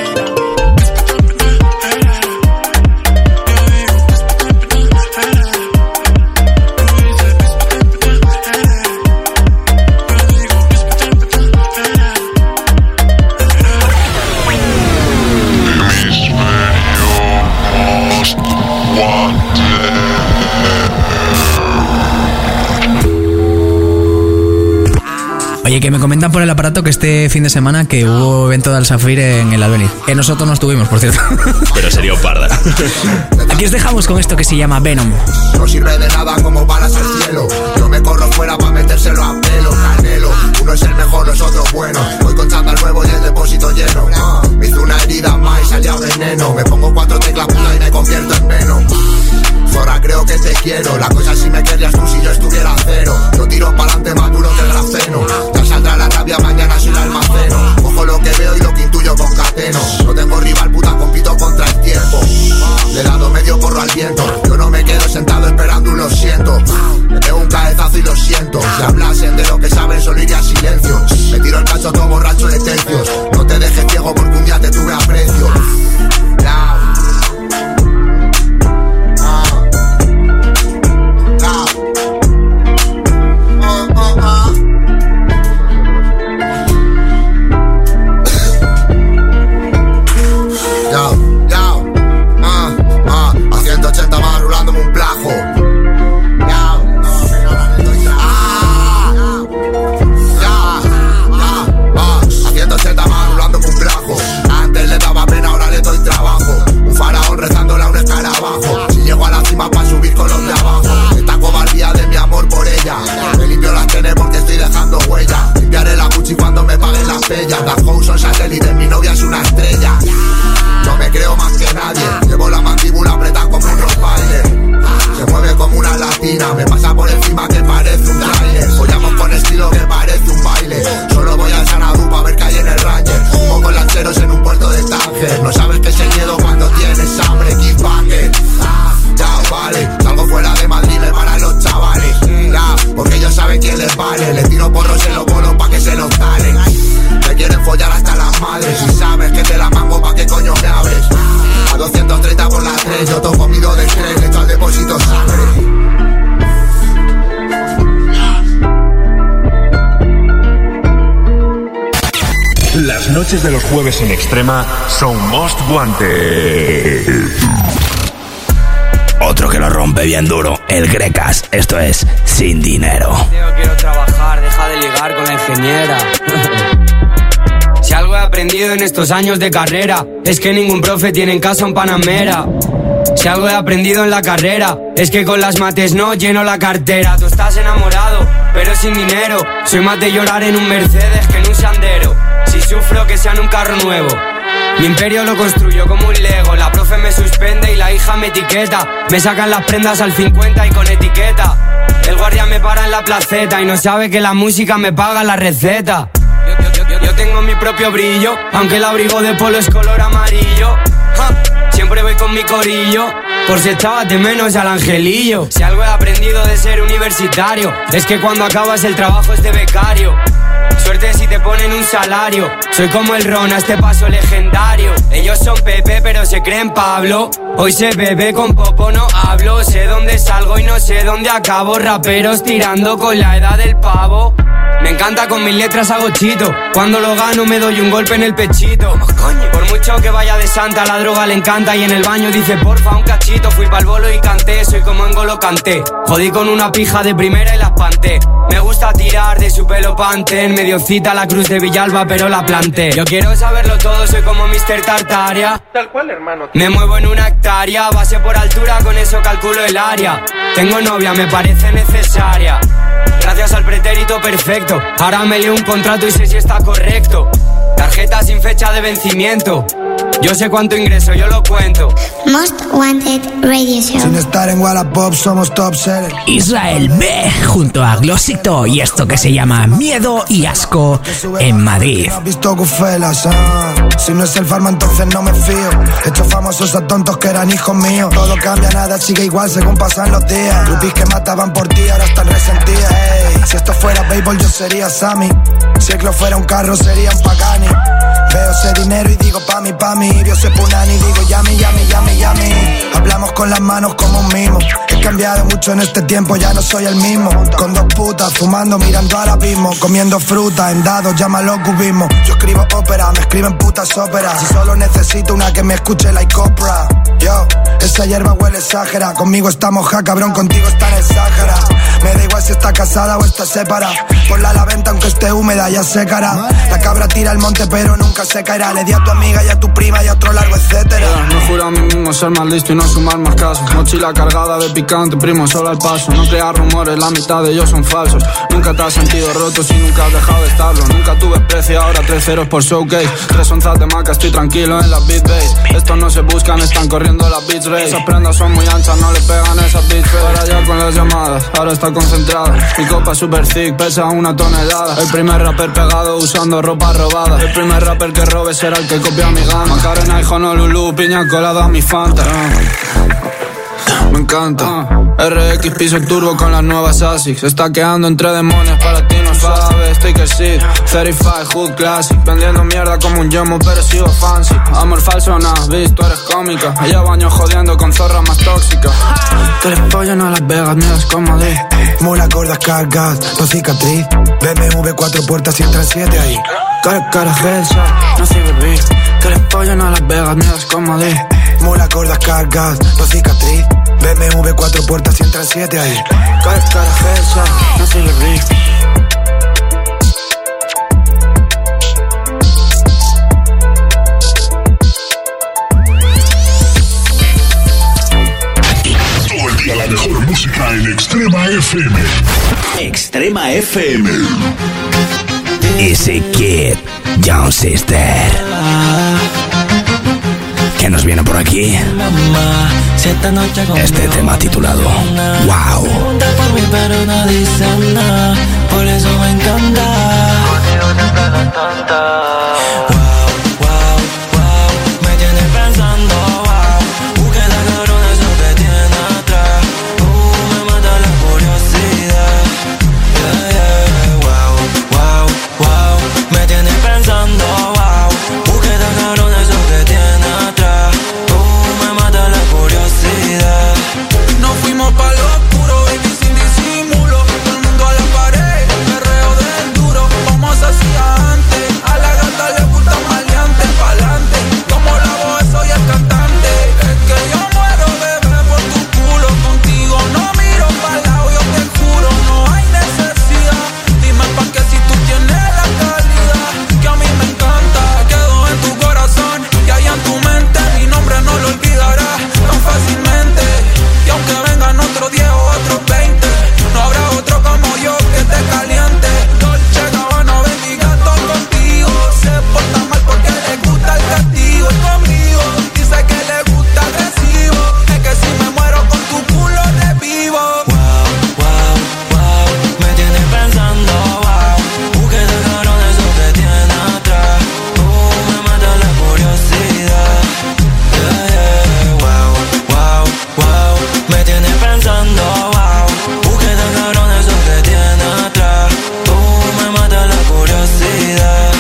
[SPEAKER 10] Oye, que me comentan por el aparato que este fin de semana que hubo evento de Al-Safir en el Albéniz. Que nosotros no estuvimos, por cierto.
[SPEAKER 3] Pero sería un parda.
[SPEAKER 10] Aquí os dejamos con esto que se llama Venom.
[SPEAKER 20] No sirve de nada como balas al cielo. Yo me corro fuera pa' metérselo a pelo, Canelo. Una uno es el mejor, los otros buenos. Voy con chándal nuevo y el depósito lleno. uh, Me hizo una herida más y salía veneno. Me pongo cuatro teclas puta y me convierto en Venom. Zora, creo que te quiero. La cosa es si me querrías tú si yo estuviera cero. Yo tiro pa'lante más duro que el grafeno. Ya saldrá la rabia, mañana soy el almaceno. Cojo lo que veo y lo que intuyo concateno. No tengo rival, puta, compito contra el tiempo. Le he dado medio porro al viento. Yo no me quedo sentado esperando un lo siento. Le pego un cabezazo y lo siento. Si hablasen de lo que saben solo iría silencio. Me tiro el cacho todo borracho de tercios. No te dejes ciego porque un día te tuve aprecio. Now. La house son satélites, mi novia es una estrella. Yo me creo más que nadie. Llevo la mandíbula apretada como un Rottweiler. Se mueve como una latina. Me pasa por encima que parece un trailer. Follamos con estilo que parece un baile. Solo voy al Sanadú pa' ver que hay en el Ranger. Fumo con lancheros en un puerto de Tánger. No sabes qué es el miedo cuando tienes hambre. Keep banger. Ah, ya vale. Salgo fuera de Madrid y me paran los chavales. Ya, porque ellos saben quién les vale. Les tiro porros en los bolos pa' que se los talen. Me quieren follar hasta las madres. Si sabes que te la mango, ¿pa' qué coño me abres? A doscientos treinta por la tres. Yo todo comido de estrés. Le echo al depósito sangre.
[SPEAKER 2] Las noches de los jueves en Extrema son Most Wanted.
[SPEAKER 10] Otro que lo rompe bien duro, el Grecas. Esto es Sin Dinero.
[SPEAKER 21] Tío, quiero trabajar, deja de ligar con la ingeniera. Si algo he aprendido en estos años de carrera, es que ningún profe tiene en casa un Panamera. Si algo he aprendido en la carrera, es que con las mates no lleno la cartera. Tú estás enamorado, pero sin dinero. Soy más de llorar en un Mercedes que en un Sandero. Si sufro, que sea en un carro nuevo. Mi imperio lo construyo como un Lego. La profe me suspende y la hija me etiqueta. Me sacan las prendas al cincuenta y con etiqueta. El guardia me para en la placeta y no sabe que la música me paga la receta. Yo, yo, yo, yo tengo mi propio brillo, aunque el abrigo de polo es color amarillo. Ja, siempre voy con mi corillo, por si echabas de menos al angelillo. Si algo he aprendido de ser universitario, es que cuando acabas el trabajo es de becario. Suerte si te ponen un salario. Soy como el Ron a este paso legendario. Ellos son Pepe pero se creen Pablo. Hoy se bebe con popo no hablo. Sé dónde salgo y no sé dónde acabo. Raperos tirando con la edad del pavo. Me encanta con mis letras hago chito. Cuando lo gano me doy un golpe en el pechito. Por mucho que vaya de santa la droga le encanta. Y en el baño dice porfa un cachito. Fui pa'l bolo y canté, soy como N'Golo Kanté. Jodí con una pija de primera y la espanté. Me gusta tirar de su pelo Pantene. Medio cita la cruz de Villalba pero la planté. Yo quiero saberlo todo, soy como mister Tartaria.
[SPEAKER 22] Tal cual, hermano.
[SPEAKER 21] Me muevo en una hectárea, base por altura, con eso calculo el área. Tengo novia, me parece necesaria. Gracias al pretérito perfecto. Ahora me leo un contrato y sé si está correcto. Tarjeta sin fecha de vencimiento. Yo sé cuánto ingreso, yo lo cuento.
[SPEAKER 12] Most Wanted Radio Show.
[SPEAKER 7] Sin estar en Wallapop somos top seller.
[SPEAKER 10] Israel B junto a Glossito y esto que se llama Miedo y Asco en Madrid.
[SPEAKER 7] ¿Has visto Gufelas? Ah. Si no es el farma entonces no me fío. Estos famosos a tontos que eran hijos míos. Todo cambia, nada sigue igual según pasan los días. Groupies que mataban por ti ahora están resentidas. Hey, si esto fuera béisbol yo sería Sammy. Si el club fuera un carro sería un Pagani. Veo ese dinero y digo pa' mí, pa' mí. Vio ese punani y digo yami, yami, yami, yami. Hablamos con las manos como un mimo. He cambiado mucho en este tiempo, ya no soy el mismo. Con dos putas, fumando, mirando al abismo. Comiendo fruta, en dados, llámalo cubismo. Yo escribo ópera, me escriben putas óperas. Si solo necesito una que me escuche like Oprah. Yo, Esa hierba huele exagera. Conmigo está moja, cabrón, contigo está en el Sáhara. Me da igual si está casada o está separada. Ponla a la venta aunque esté húmeda, ya secará. La cabra tira al monte pero nunca se caerá. Le di a tu amiga y a tu prima y a otro largo etcétera.
[SPEAKER 1] Me juro a mí mismo ser más listo y no sumar más casos. Mochila cargada de picante, primo, solo al paso. No creas rumores, la mitad de ellos son falsos. Nunca te has sentido roto si nunca has dejado de estarlo. Nunca tuve precio, ahora tres ceros por showcase. Tres onzas de maca, estoy tranquilo en las beat bass. Estos no se buscan, están corriendo las beats race. Esas prendas son muy anchas, no le pegan esas beats race. Ahora ya con las llamadas, ahora está concentrada. Mi copa super thick, pesa una tonelada. El primer rapper pegado usando ropa robada. El primer rapper que robe será el que copia mi gama. Macarena y Honolulu, piña colada, mi Fanta. Me encanta. R X piso el turbo con las nuevas Asics. Está quedando entre demonios, para ti no sabes. Take a seat, treinta y cinco Hood Classic. Vendiendo mierda como un yomo pero sigo fancy. Amor falso, nah, bitch, tú eres cómica. Llevo años jodiendo con zorras más tóxicas. Tú eres pollo en Las Vegas, miras como de
[SPEAKER 7] mula, cordas, cargas, no cicatriz. B M W cuatro puertas y entra siete ahí.
[SPEAKER 1] Cara, cara, headshot, no ciberbeat. Tú eres pollo en Las Vegas, miras como de
[SPEAKER 7] mula, cordas, cargas, no cicatriz. B M W cuatro puertas y entran siete ahí.
[SPEAKER 1] Cara, cara, headshot, no ciberbeat.
[SPEAKER 2] Todo el día la mejor música en Extrema F M.
[SPEAKER 22] Extrema F M. Ese Kid, Young Sister. ¿Qué nos viene por aquí? Este tema titulado Wow.
[SPEAKER 8] Por mí pero no dicen nada, por eso me encanta. Wow, wow, wow, me tiene pensando, wow. Uh, que da cabrón eso que tiene atrás. Uh, me mata la curiosidad. Yeah, yeah, wow, wow, wow, me tiene pensando, wow. Uh, que da cabrón eso que tiene atrás. Uh, me mata la curiosidad.
[SPEAKER 11] Nos fuimos pa' lo oscuro, baby, sin disimulo. Todo el mundo a la pared, el perreo del duro. Como se hacía antes, a la gata le gusta maleante. Pa'lante, como la voz soy el cantante. Es que yo muero, bebé, por tu culo. Contigo no miro pa'l lado, yo te juro. No hay necesidad, dime pa' qué si tú tienes la calidad. Que a mí me encanta, quedo en tu corazón y ahí en tu mente. Mi nombre no lo olvidarás tan fácilmente. Y aunque vengan otros diez o otros veinte, no habrá otro como yo que te caliente. Dolce Gabbana, bendiga todo contigo. Se porta mal porque le gusta el castigo. Y conmigo dice que le gusta agresivo. Es que si me muero con tu culo revivo.
[SPEAKER 8] Wow, wow, wow, me tiene pensando, wow. Uh, que de cabrón eso que tiene atrás. Uh, me mata la curiosidad. Yeah, yeah, wow, wow, wow, me tiene pensando, wow. Uh, que de cabrón eso que tiene atrás. Uh, me mata la curiosidad.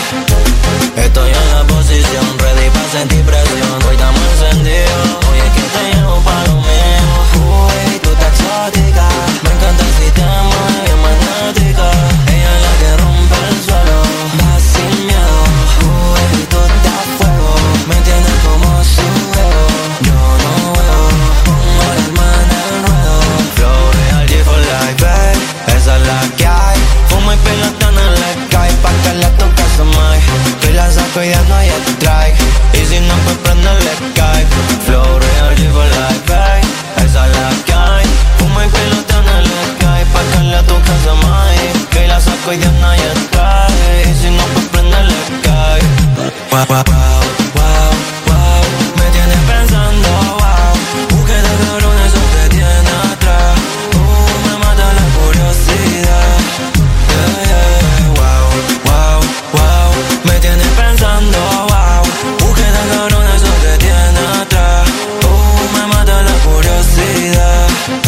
[SPEAKER 8] Estoy en la posición, ready pa' sentir presión. Hoy estamos encendidos, hoy es que te llevo pa' lo mío. Uy, tú estás exótica, me encanta el sistema, bien magnética. Ella es la que rompe el suelo, va sin miedo. Uy, tú estás a fuego, me entiendes como su juego. Yo no veo, pongo el alma en el ruedo. Flow real, G for life, babe, esa es la que hay. Fumo y pelota en el sky, pa' que la toques a más. Que la saco y ya no hay strike. Y si no, pues prenderle Skype. Flow real, G for life, babe, esa es la que hay. Fumo y pelota en el sky, pa' que la toques a más. Que la saco y ya no hay strike. Y si no, pues prenderle Skype. Wow, wow, wow, wow, me tiene pensando, wow. Uh, que de cabrón eso que tiene atrás. Uh, me mata la curiosidad. Yeah, yeah, wow, wow, wow, me tiene pensando, wow. Uh, que de cabrón eso que tiene atrás. Uh, me mata la curiosidad.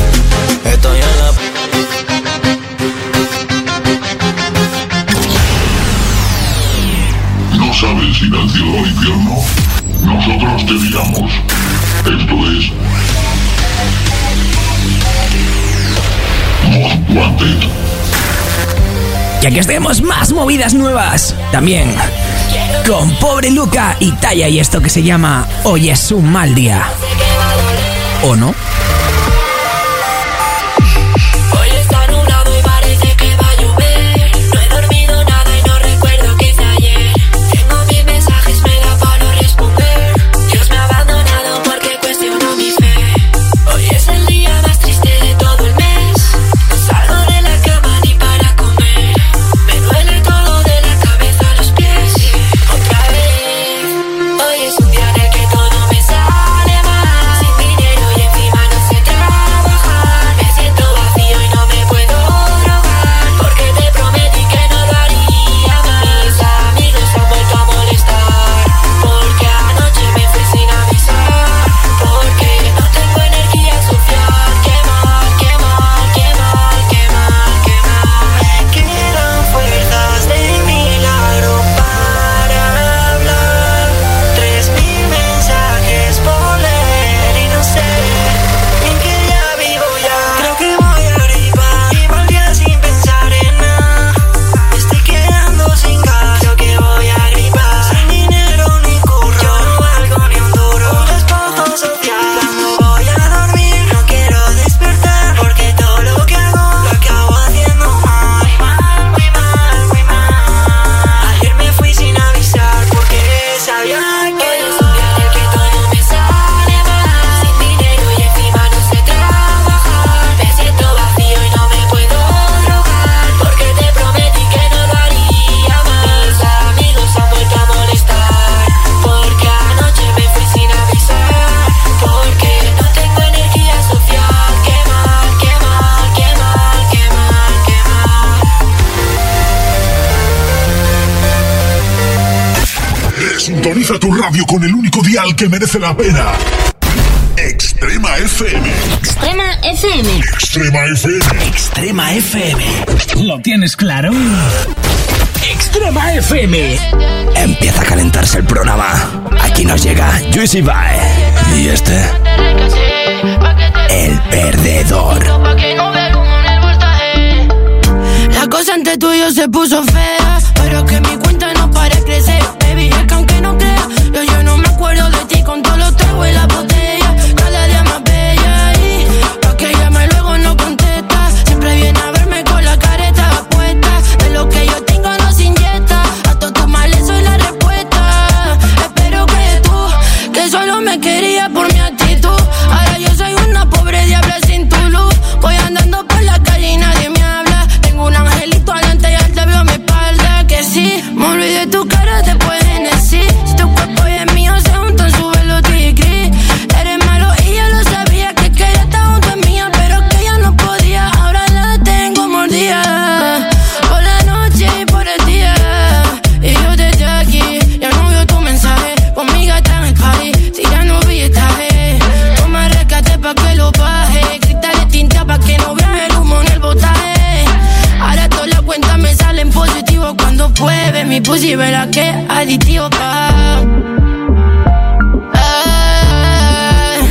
[SPEAKER 8] Estoy en la...
[SPEAKER 2] ¿No sabes ir al cielo o al infierno? Nosotros te digamos. Esto es Most Wanted.
[SPEAKER 10] Y aquí tenemos más movidas nuevas. También con Pobre Luca y Talla y esto que se llama Hoy es un mal día.
[SPEAKER 8] Sé que va a doler.
[SPEAKER 10] ¿O no?
[SPEAKER 2] Sintoniza tu radio con el único dial que merece la pena. Extrema F M.
[SPEAKER 12] Extrema F M.
[SPEAKER 2] Extrema F M.
[SPEAKER 10] Extrema F M.
[SPEAKER 18] ¿Lo tienes claro? Extrema F M.
[SPEAKER 22] Empieza a calentarse el programa. Aquí nos llega Juicy Bye. Y este, El Perdedor.
[SPEAKER 9] La cosa entre tú y yo se puso fea, pero que mi cuenta no para de crecer. Baby, es que aunque no creas, yo, yo no me acuerdo de ti con todos los tragos y la botella. Cada día más bella y pa' que llame luego no contesta. Siempre viene a verme con la careta puesta. De lo que yo tengo no se inyecta. A todos tus males soy la respuesta. Espero que tú, que solo me querías por mi actitud. Ahora yo soy una pobre diabla sin tu luz. Voy andando por la calle y nadie me habla. Tengo un angelito adelante y él te veo a mi espalda. Que sí, me olvidé tu cara después de decir. Si tu cuerpo es mío, se juntan, sube los tigris. Eres malo y ya lo sabía, que quería estar junto a mía, pero que ya no podía. Ahora la tengo mordida, por la noche y por el día. Y yo desde aquí, ya no veo tu mensaje. Conmigo está en el party, tirando billetaje. Toma rescate pa' que lo baje. Cristales tinta pa' que no veas el humo en el botaje. Ahora todas las cuentas me salen positivo cuando pruebe mi pussy, verá que aditivo pa'. Ay,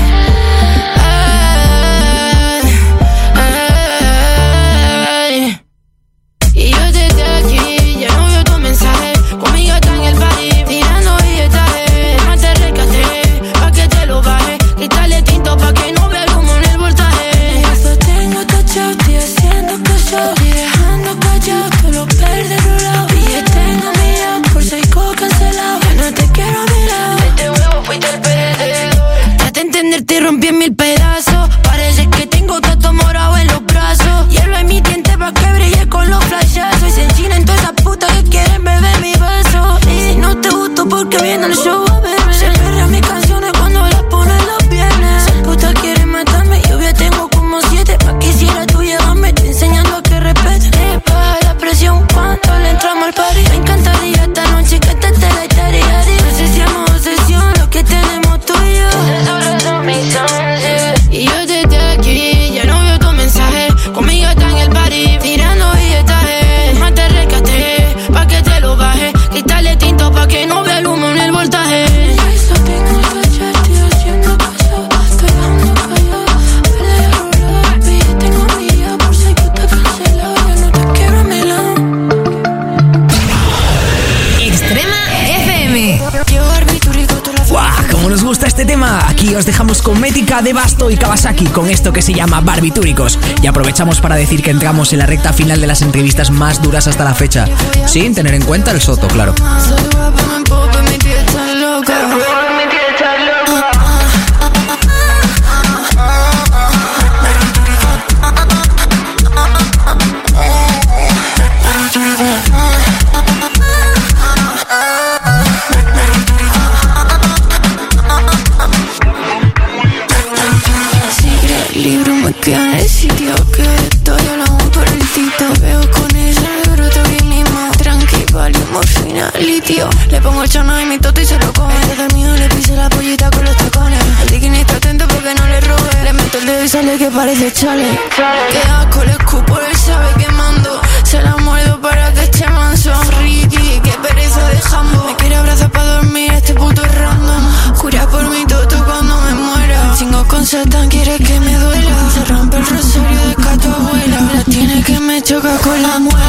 [SPEAKER 9] ay, ay. Y yo desde aquí, ya no veo tu mensaje. Conmigo está en el party, tirando billetaje. Más te rescaté, pa' que te lo baje. Cristales tinto pa' que no vea el humo en el voltaje. Eso tengo tachado, estoy haciendo cachao. Y dejando callado todos los verdes rolados. Y ya tengo miedo por psycho cancelado. Ya no te quiero a mi lado. Este huevo fuiste el perdedor. Traté de entenderte y rompí en mil pedazos. Parece que tengo todo morado en los brazos. Hielo en mi diente pa' que brille con los flashazos. Y se enchinan todas esas putas que quieren beber mi beso. Y si no te gusto porque viene el show a beber. Se perrean mis canciones cuando las ponen los viernes. Esas putas quieren matarme, yo ya tengo como siete. Pa' quisiera tú llegarme, te enseñando a que respete. Te baja la presión cuando le entramos al party. Me encantaría esta noche que te te la estaría. No sé si amo obsesión lo que tenemos tú y yo. Solo son mis once. Y yo desde aquí, ya no veo tu mensaje. Conmigo está en el party, tirando billetaje. Más te rescaté, pa' que te lo baje. Cristales tinto pa' que no vea el humo en el voltaje. Eso tengo
[SPEAKER 10] tema. Aquí os dejamos con Mética, de Basto y Kawasaki con esto que se llama Barbitúricos. Y aprovechamos para decir que entramos en la recta final de las entrevistas más duras hasta la fecha, sin tener en cuenta el Soto, claro.
[SPEAKER 9] Libro me queda en el sitio que estoy hablando por el tito. Veo con ella, me broto bien mismo. Tranqui, vale, morfina, litio. Le pongo el chano y mi toto y se lo come. Desde mío le pise la pollita con los tacones. El diquín está atento porque no le robe. Le meto el dedo y sale que parece chale. Qué asco, le escupo, él sabe quemando. Se la muerdo para que esté manso. Ricky, qué pereza de jambo. Me quiere abrazar para dormir, este puto es random. Jura por mi toto cuando me muera. Chingo con Satan, quiere que me duela. Se rompe el rosario de ca tu abuela. La tiene que me choca con la muela.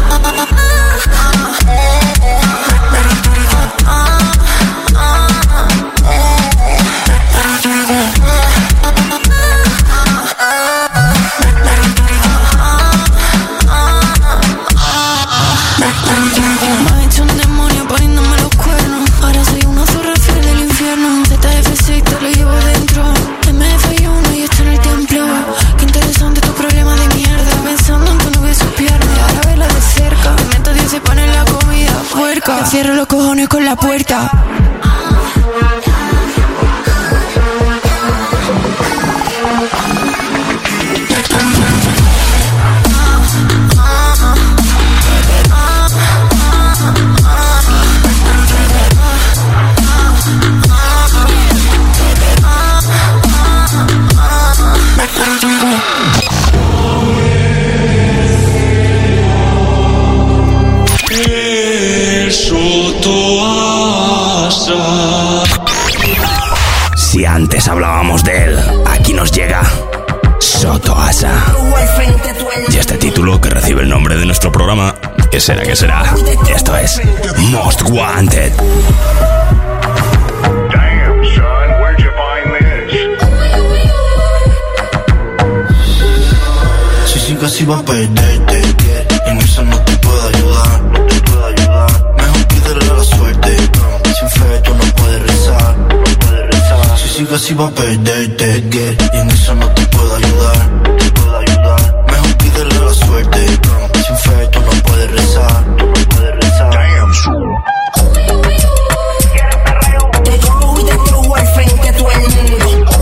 [SPEAKER 9] Me ha hecho un demonio poniéndome los cuernos. Ahora soy una zorra fiel del infierno. Z F seis te lo llevo dentro. M F uno y esto en el templo. Qué interesante tu problema de mierda. Pensando en tu novia y sus piernas. Ahora verla de cerca. Me meto Dios y pone la comida puerca. Que cierro los cojones con la puerta.
[SPEAKER 22] Si antes hablábamos de él, aquí nos llega Soto Asa. Y este título, que recibe el nombre de nuestro programa, ¿qué será, qué será? Esto es Most Wanted.
[SPEAKER 11] Si sigo así va a perderte, en eso no te puedo ayudar, no te puedo ayudar. Mejor pídele la suerte, sin fe tú no puedes rezar, no puedes rezar. Si sigo así va a perderte, y en eso no te puedo ayudar, no te puedo ayudar. Mejor pídele la suerte, sin fe tú no puedes rezar, tú no puedes rezar.
[SPEAKER 4] Te cojo y te trujo al frente a todo el mundo.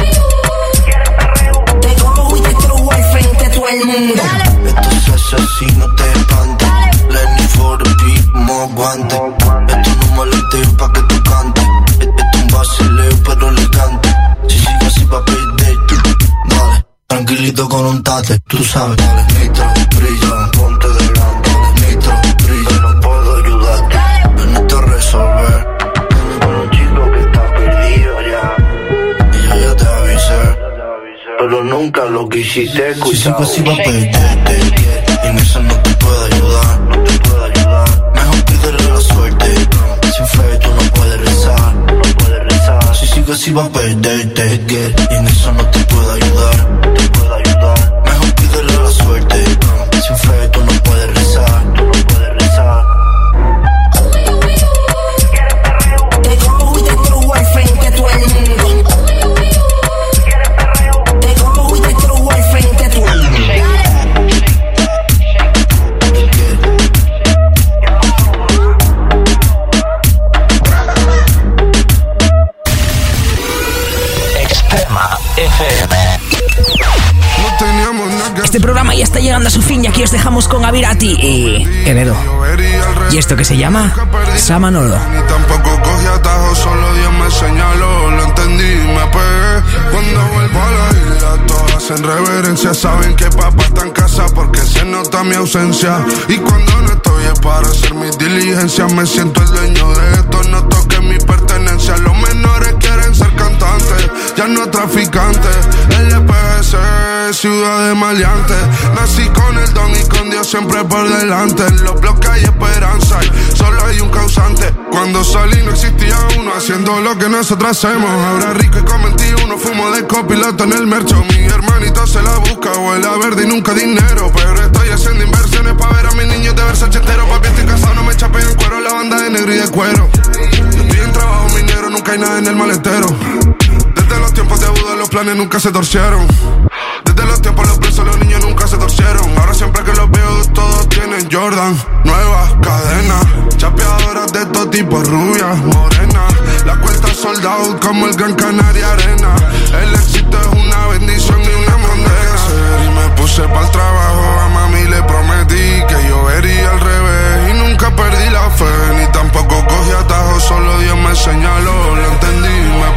[SPEAKER 4] Te cojo y te trujo al frente a todo el mundo.
[SPEAKER 11] Esto es así, no te espantes. Lenny for the beat, more guante. Esto no moleste pa' que tú cantes. Esto es un vacileo pero elegante. Si sigo así pa' perderte, dale, tranquilito con un tate. Tú sabes, dale, nitro, brilla, ponte delante. Nitro, brilla, no puedo ayudarte. No necesito resolver. Con un chico que está perdido ya. Y yo ya te avisé, pero nunca lo quisiste escuchar. Si sigo así va a perderte, y en eso no te puedo ayudar, no te puedo ayudar. Mejor pídele la suerte, sin fe tú no puedes rezar, no puedes rezar. Si sigo así va a perderte, y en eso no te puedo ayudar, no te puedo ayudar. Mejor pídele la suerte, sin fe tú no puedes rezar, tú no puedes rezar.
[SPEAKER 4] Te cojo y te trujo al frente a todo el mundo. Te cojo y te trujo al frente a todo el mundo.
[SPEAKER 22] Extrema F M.
[SPEAKER 10] Este programa ya está llegando a su fin y aquí os dejamos con Avirati y Quevedo. Y esto que se llama Samanolo.
[SPEAKER 5] Ni tampoco cogí atajos, solo Dios me señaló. Lo entendí y me pegué. Cuando vuelvo a la isla, todos hacen reverencia. Saben que papá está en casa porque se nota mi ausencia. Y cuando no estoy es para hacer mis diligencias. Me siento el dueño de esto, no toques mi pertenencia. Los menores quieren ser cantantes, ya no traficantes. L P G C ciudad de maleantes. Nací con el don y con Dios siempre por delante. En los bloques hay esperanza y solo hay un causante. Cuando salí no existía uno haciendo lo que nosotros hacemos. Ahora rico y con veintiuno fumo de copiloto en el mercho. Mi hermanito se la busca, huele a verde y nunca dinero. Pero estoy haciendo inversiones para ver a mis niños de verse ochentero. Papi, estoy casado, no me chapeo en cuero. La banda de negro y de cuero. Estoy en trabajo minero, nunca hay nada en el maletero. Desde los tiempos de Buda los planes nunca se torcieron. Desde los tiempos los presos los niños nunca se torcieron. Ahora siempre que los veo todos tienen Jordan. Nuevas cadenas, chapeadoras de todo tipo, rubias, morenas. La cuenta sold out como el Gran Canaria Arena. El éxito es una bendición y una condena. Y me puse pa'l trabajo, a mami le prometí que yo vería al revés. Y nunca perdí la fe, ni tampoco cogí atajos. Solo Dios me señaló, lo entendí y me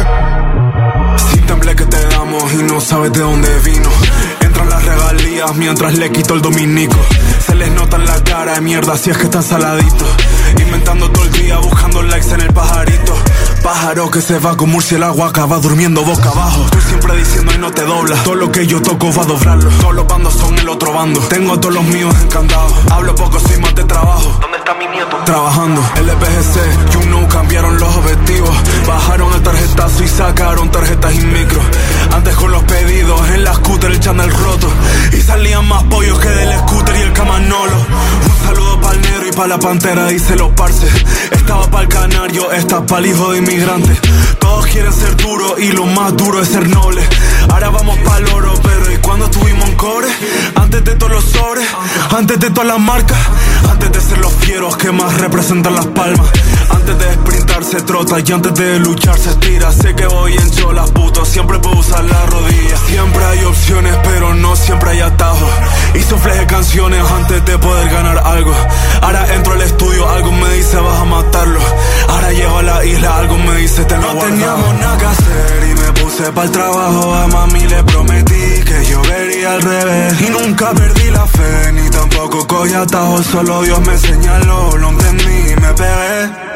[SPEAKER 5] pegué.
[SPEAKER 6] Sin temple que te damos y no sabes de dónde vino. Entran las regalías mientras le quito el dominico. Se les nota en la cara de mierda si es que están saladitos. Inventando todo el día, buscando likes en el pajarito. Pájaro que se va con murciélago, acaba durmiendo boca abajo. Tú siempre diciendo y no te doblas. Todo lo que yo toco va a doblarlo. Todos los bandos son el otro bando. Tengo a todos los míos encantados. Hablo poco, soy más de trabajo. ¿Dónde está mi nieto? Trabajando. El E P G C, you know, cambiaron los objetivos. Bajaron el tarjetazo y sacaron tarjetas y micro. Antes con los pedidos, en la scooter el channel roto. Y salían más pollos que del scooter y el camanolo. Un saludo pa'l negro y pa' la pantera, dice los parces. Estaba pa'l canario, esta pa'l hijo de inmigrante. Todos quieren ser duros y lo más duro es ser noble. Ahora vamos pa'l oro, pero ¿y cuando estuvimos en cobre? Antes de todos los sobres, antes de todas las marcas, antes de ser los fieros que más representan las palmas. Antes de sprintar se trota y antes de luchar se estira. Sé que voy en cholas, puto, siempre puedo usar la rodilla. Siempre hay opciones, pero no siempre hay atajos. Y sufles de canciones antes de poder ganar algo. Ahora entro al estudio, algo me dice vas a matarlo. Ahora llego a la isla, algo me dice te lo guardo. No teníamos nada que hacer y me puse pa'l trabajo. A mami le prometí que yo vería al revés. Y nunca perdí la fe, ni tampoco cogí atajos. Solo Dios me señaló, lo entendí y me pegué.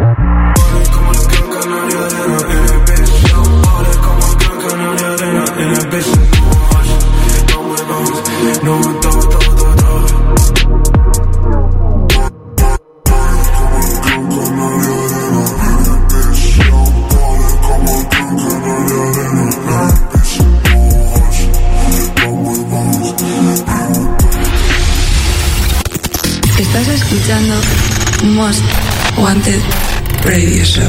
[SPEAKER 13] Estás escuchando Most Wanted Radio Show.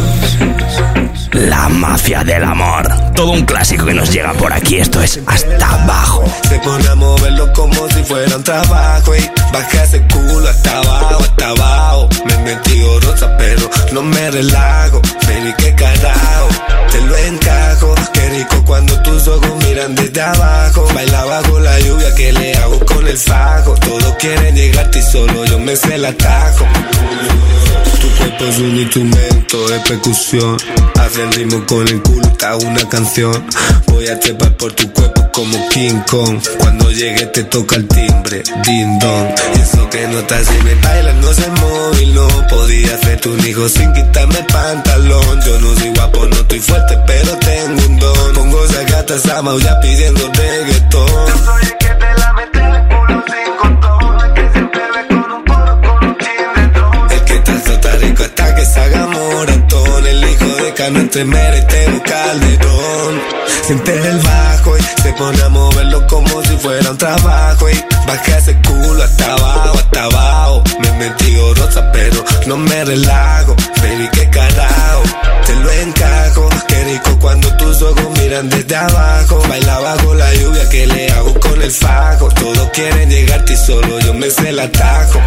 [SPEAKER 22] La mafia del amor. Todo un clásico que nos llega por aquí. Esto es Hasta Abajo.
[SPEAKER 23] Se pone a moverlo como si fuera un trabajo. Y baja ese culo hasta abajo, hasta abajo. Me metí rosa pero no me relajo. Baby, qué carajo, te lo encajo. Qué rico cuando tus ojos miran desde abajo. Baila bajo la lluvia, que le hago con el fajo. Todos quieren llegarte y solo yo me sé el atajo. Tu cuerpo es un instrumento de percusión. Hace el ritmo con el culo, te hago una canción. Voy a trepar por tu cuerpo como King Kong. Cuando llegue te toca el timbre, ding dong. Y eso que notas si me bailas no es móvil. No podía ser tu hijo sin quitarme el pantalón. Yo no soy guapo, no estoy fuerte, pero tengo un don. Pongo esa gata esa maulla pidiendo reggaetón. Yo soy el que te la mete en el culo sin condón. El que siempre ve con un poro, con un chimendón. El que está sota rico hasta que se haga moratón. El hijo de Cano entre Mera y Tego Calderón. Siente el bajo y se pone a moverlo como si fuera un trabajo. Y baja ese culo hasta abajo, hasta abajo. Me metí rosa pero no me relajo. Baby, qué carajo, te lo encajo. Qué rico cuando tus ojos miran desde abajo. Baila bajo la lluvia, que le hago con el fajo. Todos quieren llegarte y solo yo me sé el atajo.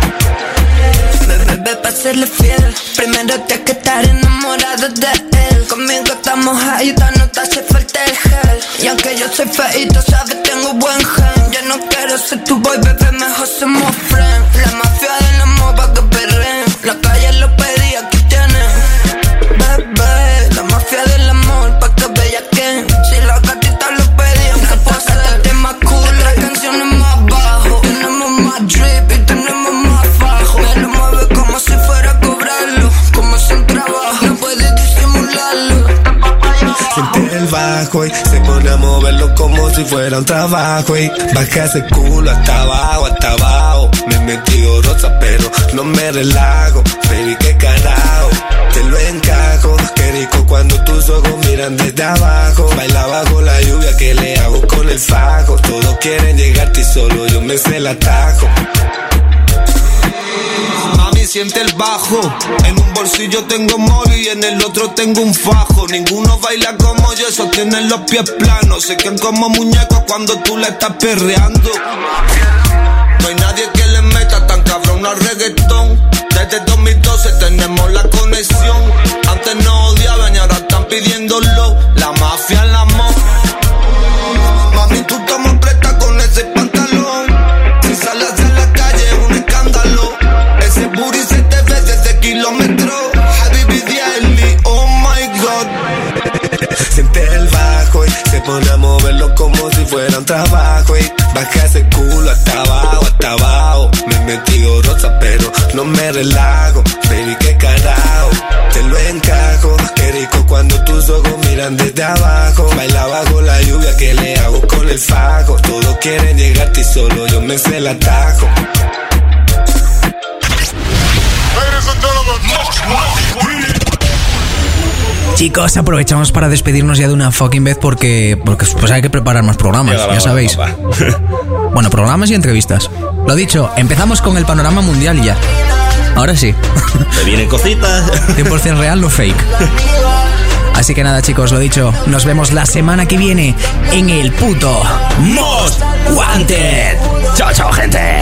[SPEAKER 8] Bebé, pa' serle fiel, primero tienes que estar enamorado de él. Conmigo estamos ahí, no te hace falta el gel. Y aunque yo soy feíto, sabes, tengo buen gen. Yo no quiero ser tu boy, bebé, mejor somos friends. La mafia del amor pa' que perren. La calle lo pedí, aquí tienes. Bebé, la mafia del amor pa' que bellaquen. Si la gatita lo pedían, que puedo hacerte más cool. Las canciones más bajo, tenemos más drip y tenemos más fajo. Me lo mueve como si fuera a cobrarlo, como si un trabajo, no puedes disimularlo.
[SPEAKER 23] Siente el bajo y se pone pone a moverlo como si fuera un trabajo y baja ese culo hasta abajo, hasta abajo. Me he metido rosa pero no me relajo, baby, qué carajo, te lo encajo. Qué rico cuando tus ojos miran desde abajo. Baila bajo la lluvia, que le hago con el fajo. Todos quieren llegarte y solo yo me sé el atajo.
[SPEAKER 14] Mami, siente el bajo. En un bolsillo tengo mori y en el otro tengo un fajo. Ninguno baila como yo, esos tienen los pies planos. Se quedan como muñecos cuando tú la estás perreando. No hay nadie que le meta tan cabrón al reggaetón. Desde dos mil doce tenemos la conexión. Antes no odiaban y ahora están pidiéndolo. La mafia en la amor. Mami, tú estás presta con ese pantalón. Si sales a la calle es un escándalo. Ese booty se te ve desde kilómetros. Habibi Dialli, oh my God.
[SPEAKER 23] Siente el bajo y se pone a moverlo como si fuera un trabajo y baja ese culo hasta abajo, hasta abajo. Me he metido rosa pero no me relajo, baby, qué carajo, te lo encajo. Qué rico cuando tus ojos miran desde abajo. Baila bajo la lluvia, que le hago con el fajo. Todos quieren llegarte y solo yo me sé el atajo.
[SPEAKER 10] Chicos, aprovechamos para despedirnos ya de una fucking vez porque, porque pues hay que preparar más programas, ya, ya sabéis. Bueno, programas y entrevistas. Lo dicho, empezamos con el panorama mundial ya. Ahora sí.
[SPEAKER 22] Te vienen cositas.
[SPEAKER 10] cien por ciento real, no fake. Así que nada, chicos, lo dicho, nos vemos la semana que viene en el puto Most Wanted. Chao, chao, gente.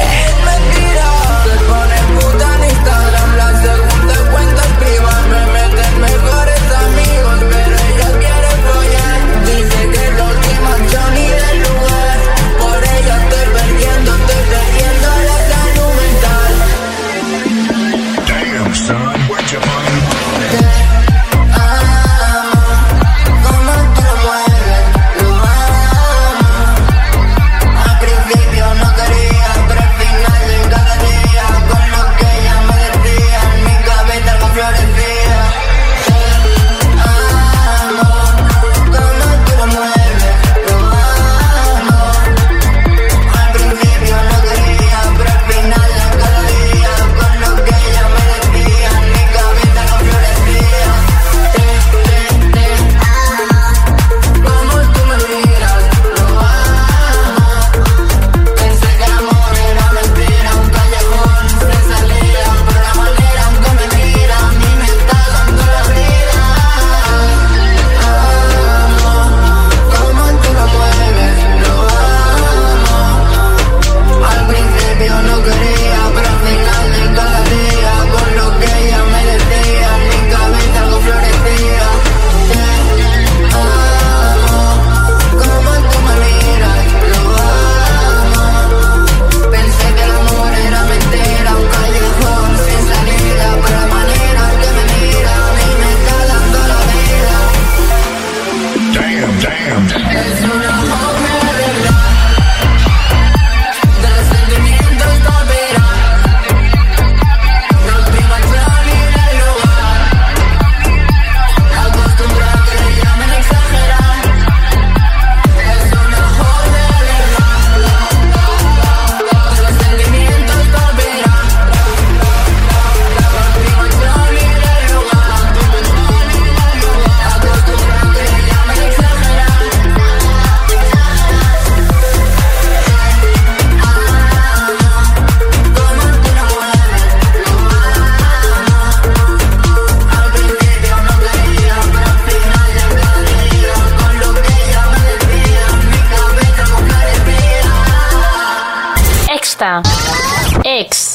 [SPEAKER 12] Ex.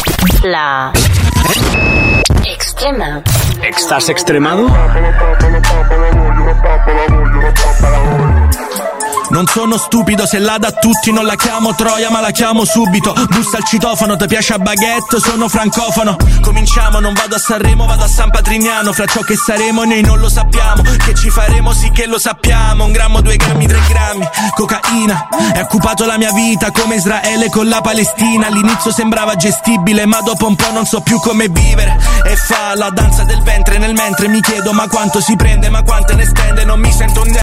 [SPEAKER 12] La. Extrema.
[SPEAKER 18] ¿Estás extremado?
[SPEAKER 15] Non sono stupido, se la da tutti non la chiamo Troia ma la chiamo subito. Bussa al citofono, ti piace a baguette, sono francofono. Cominciamo, non vado a Sanremo, vado a San Patrignano. Fra ciò che saremo noi non lo sappiamo, che ci faremo sì che lo sappiamo. Un grammo, due grammi, tre grammi, cocaina. È occupato la mia vita come Israele con la Palestina. All'inizio sembrava gestibile ma dopo un po' non so più come vivere. E fa la danza del ventre nel mentre mi chiedo ma quanto si prende, ma quante ne stende. Non mi sento un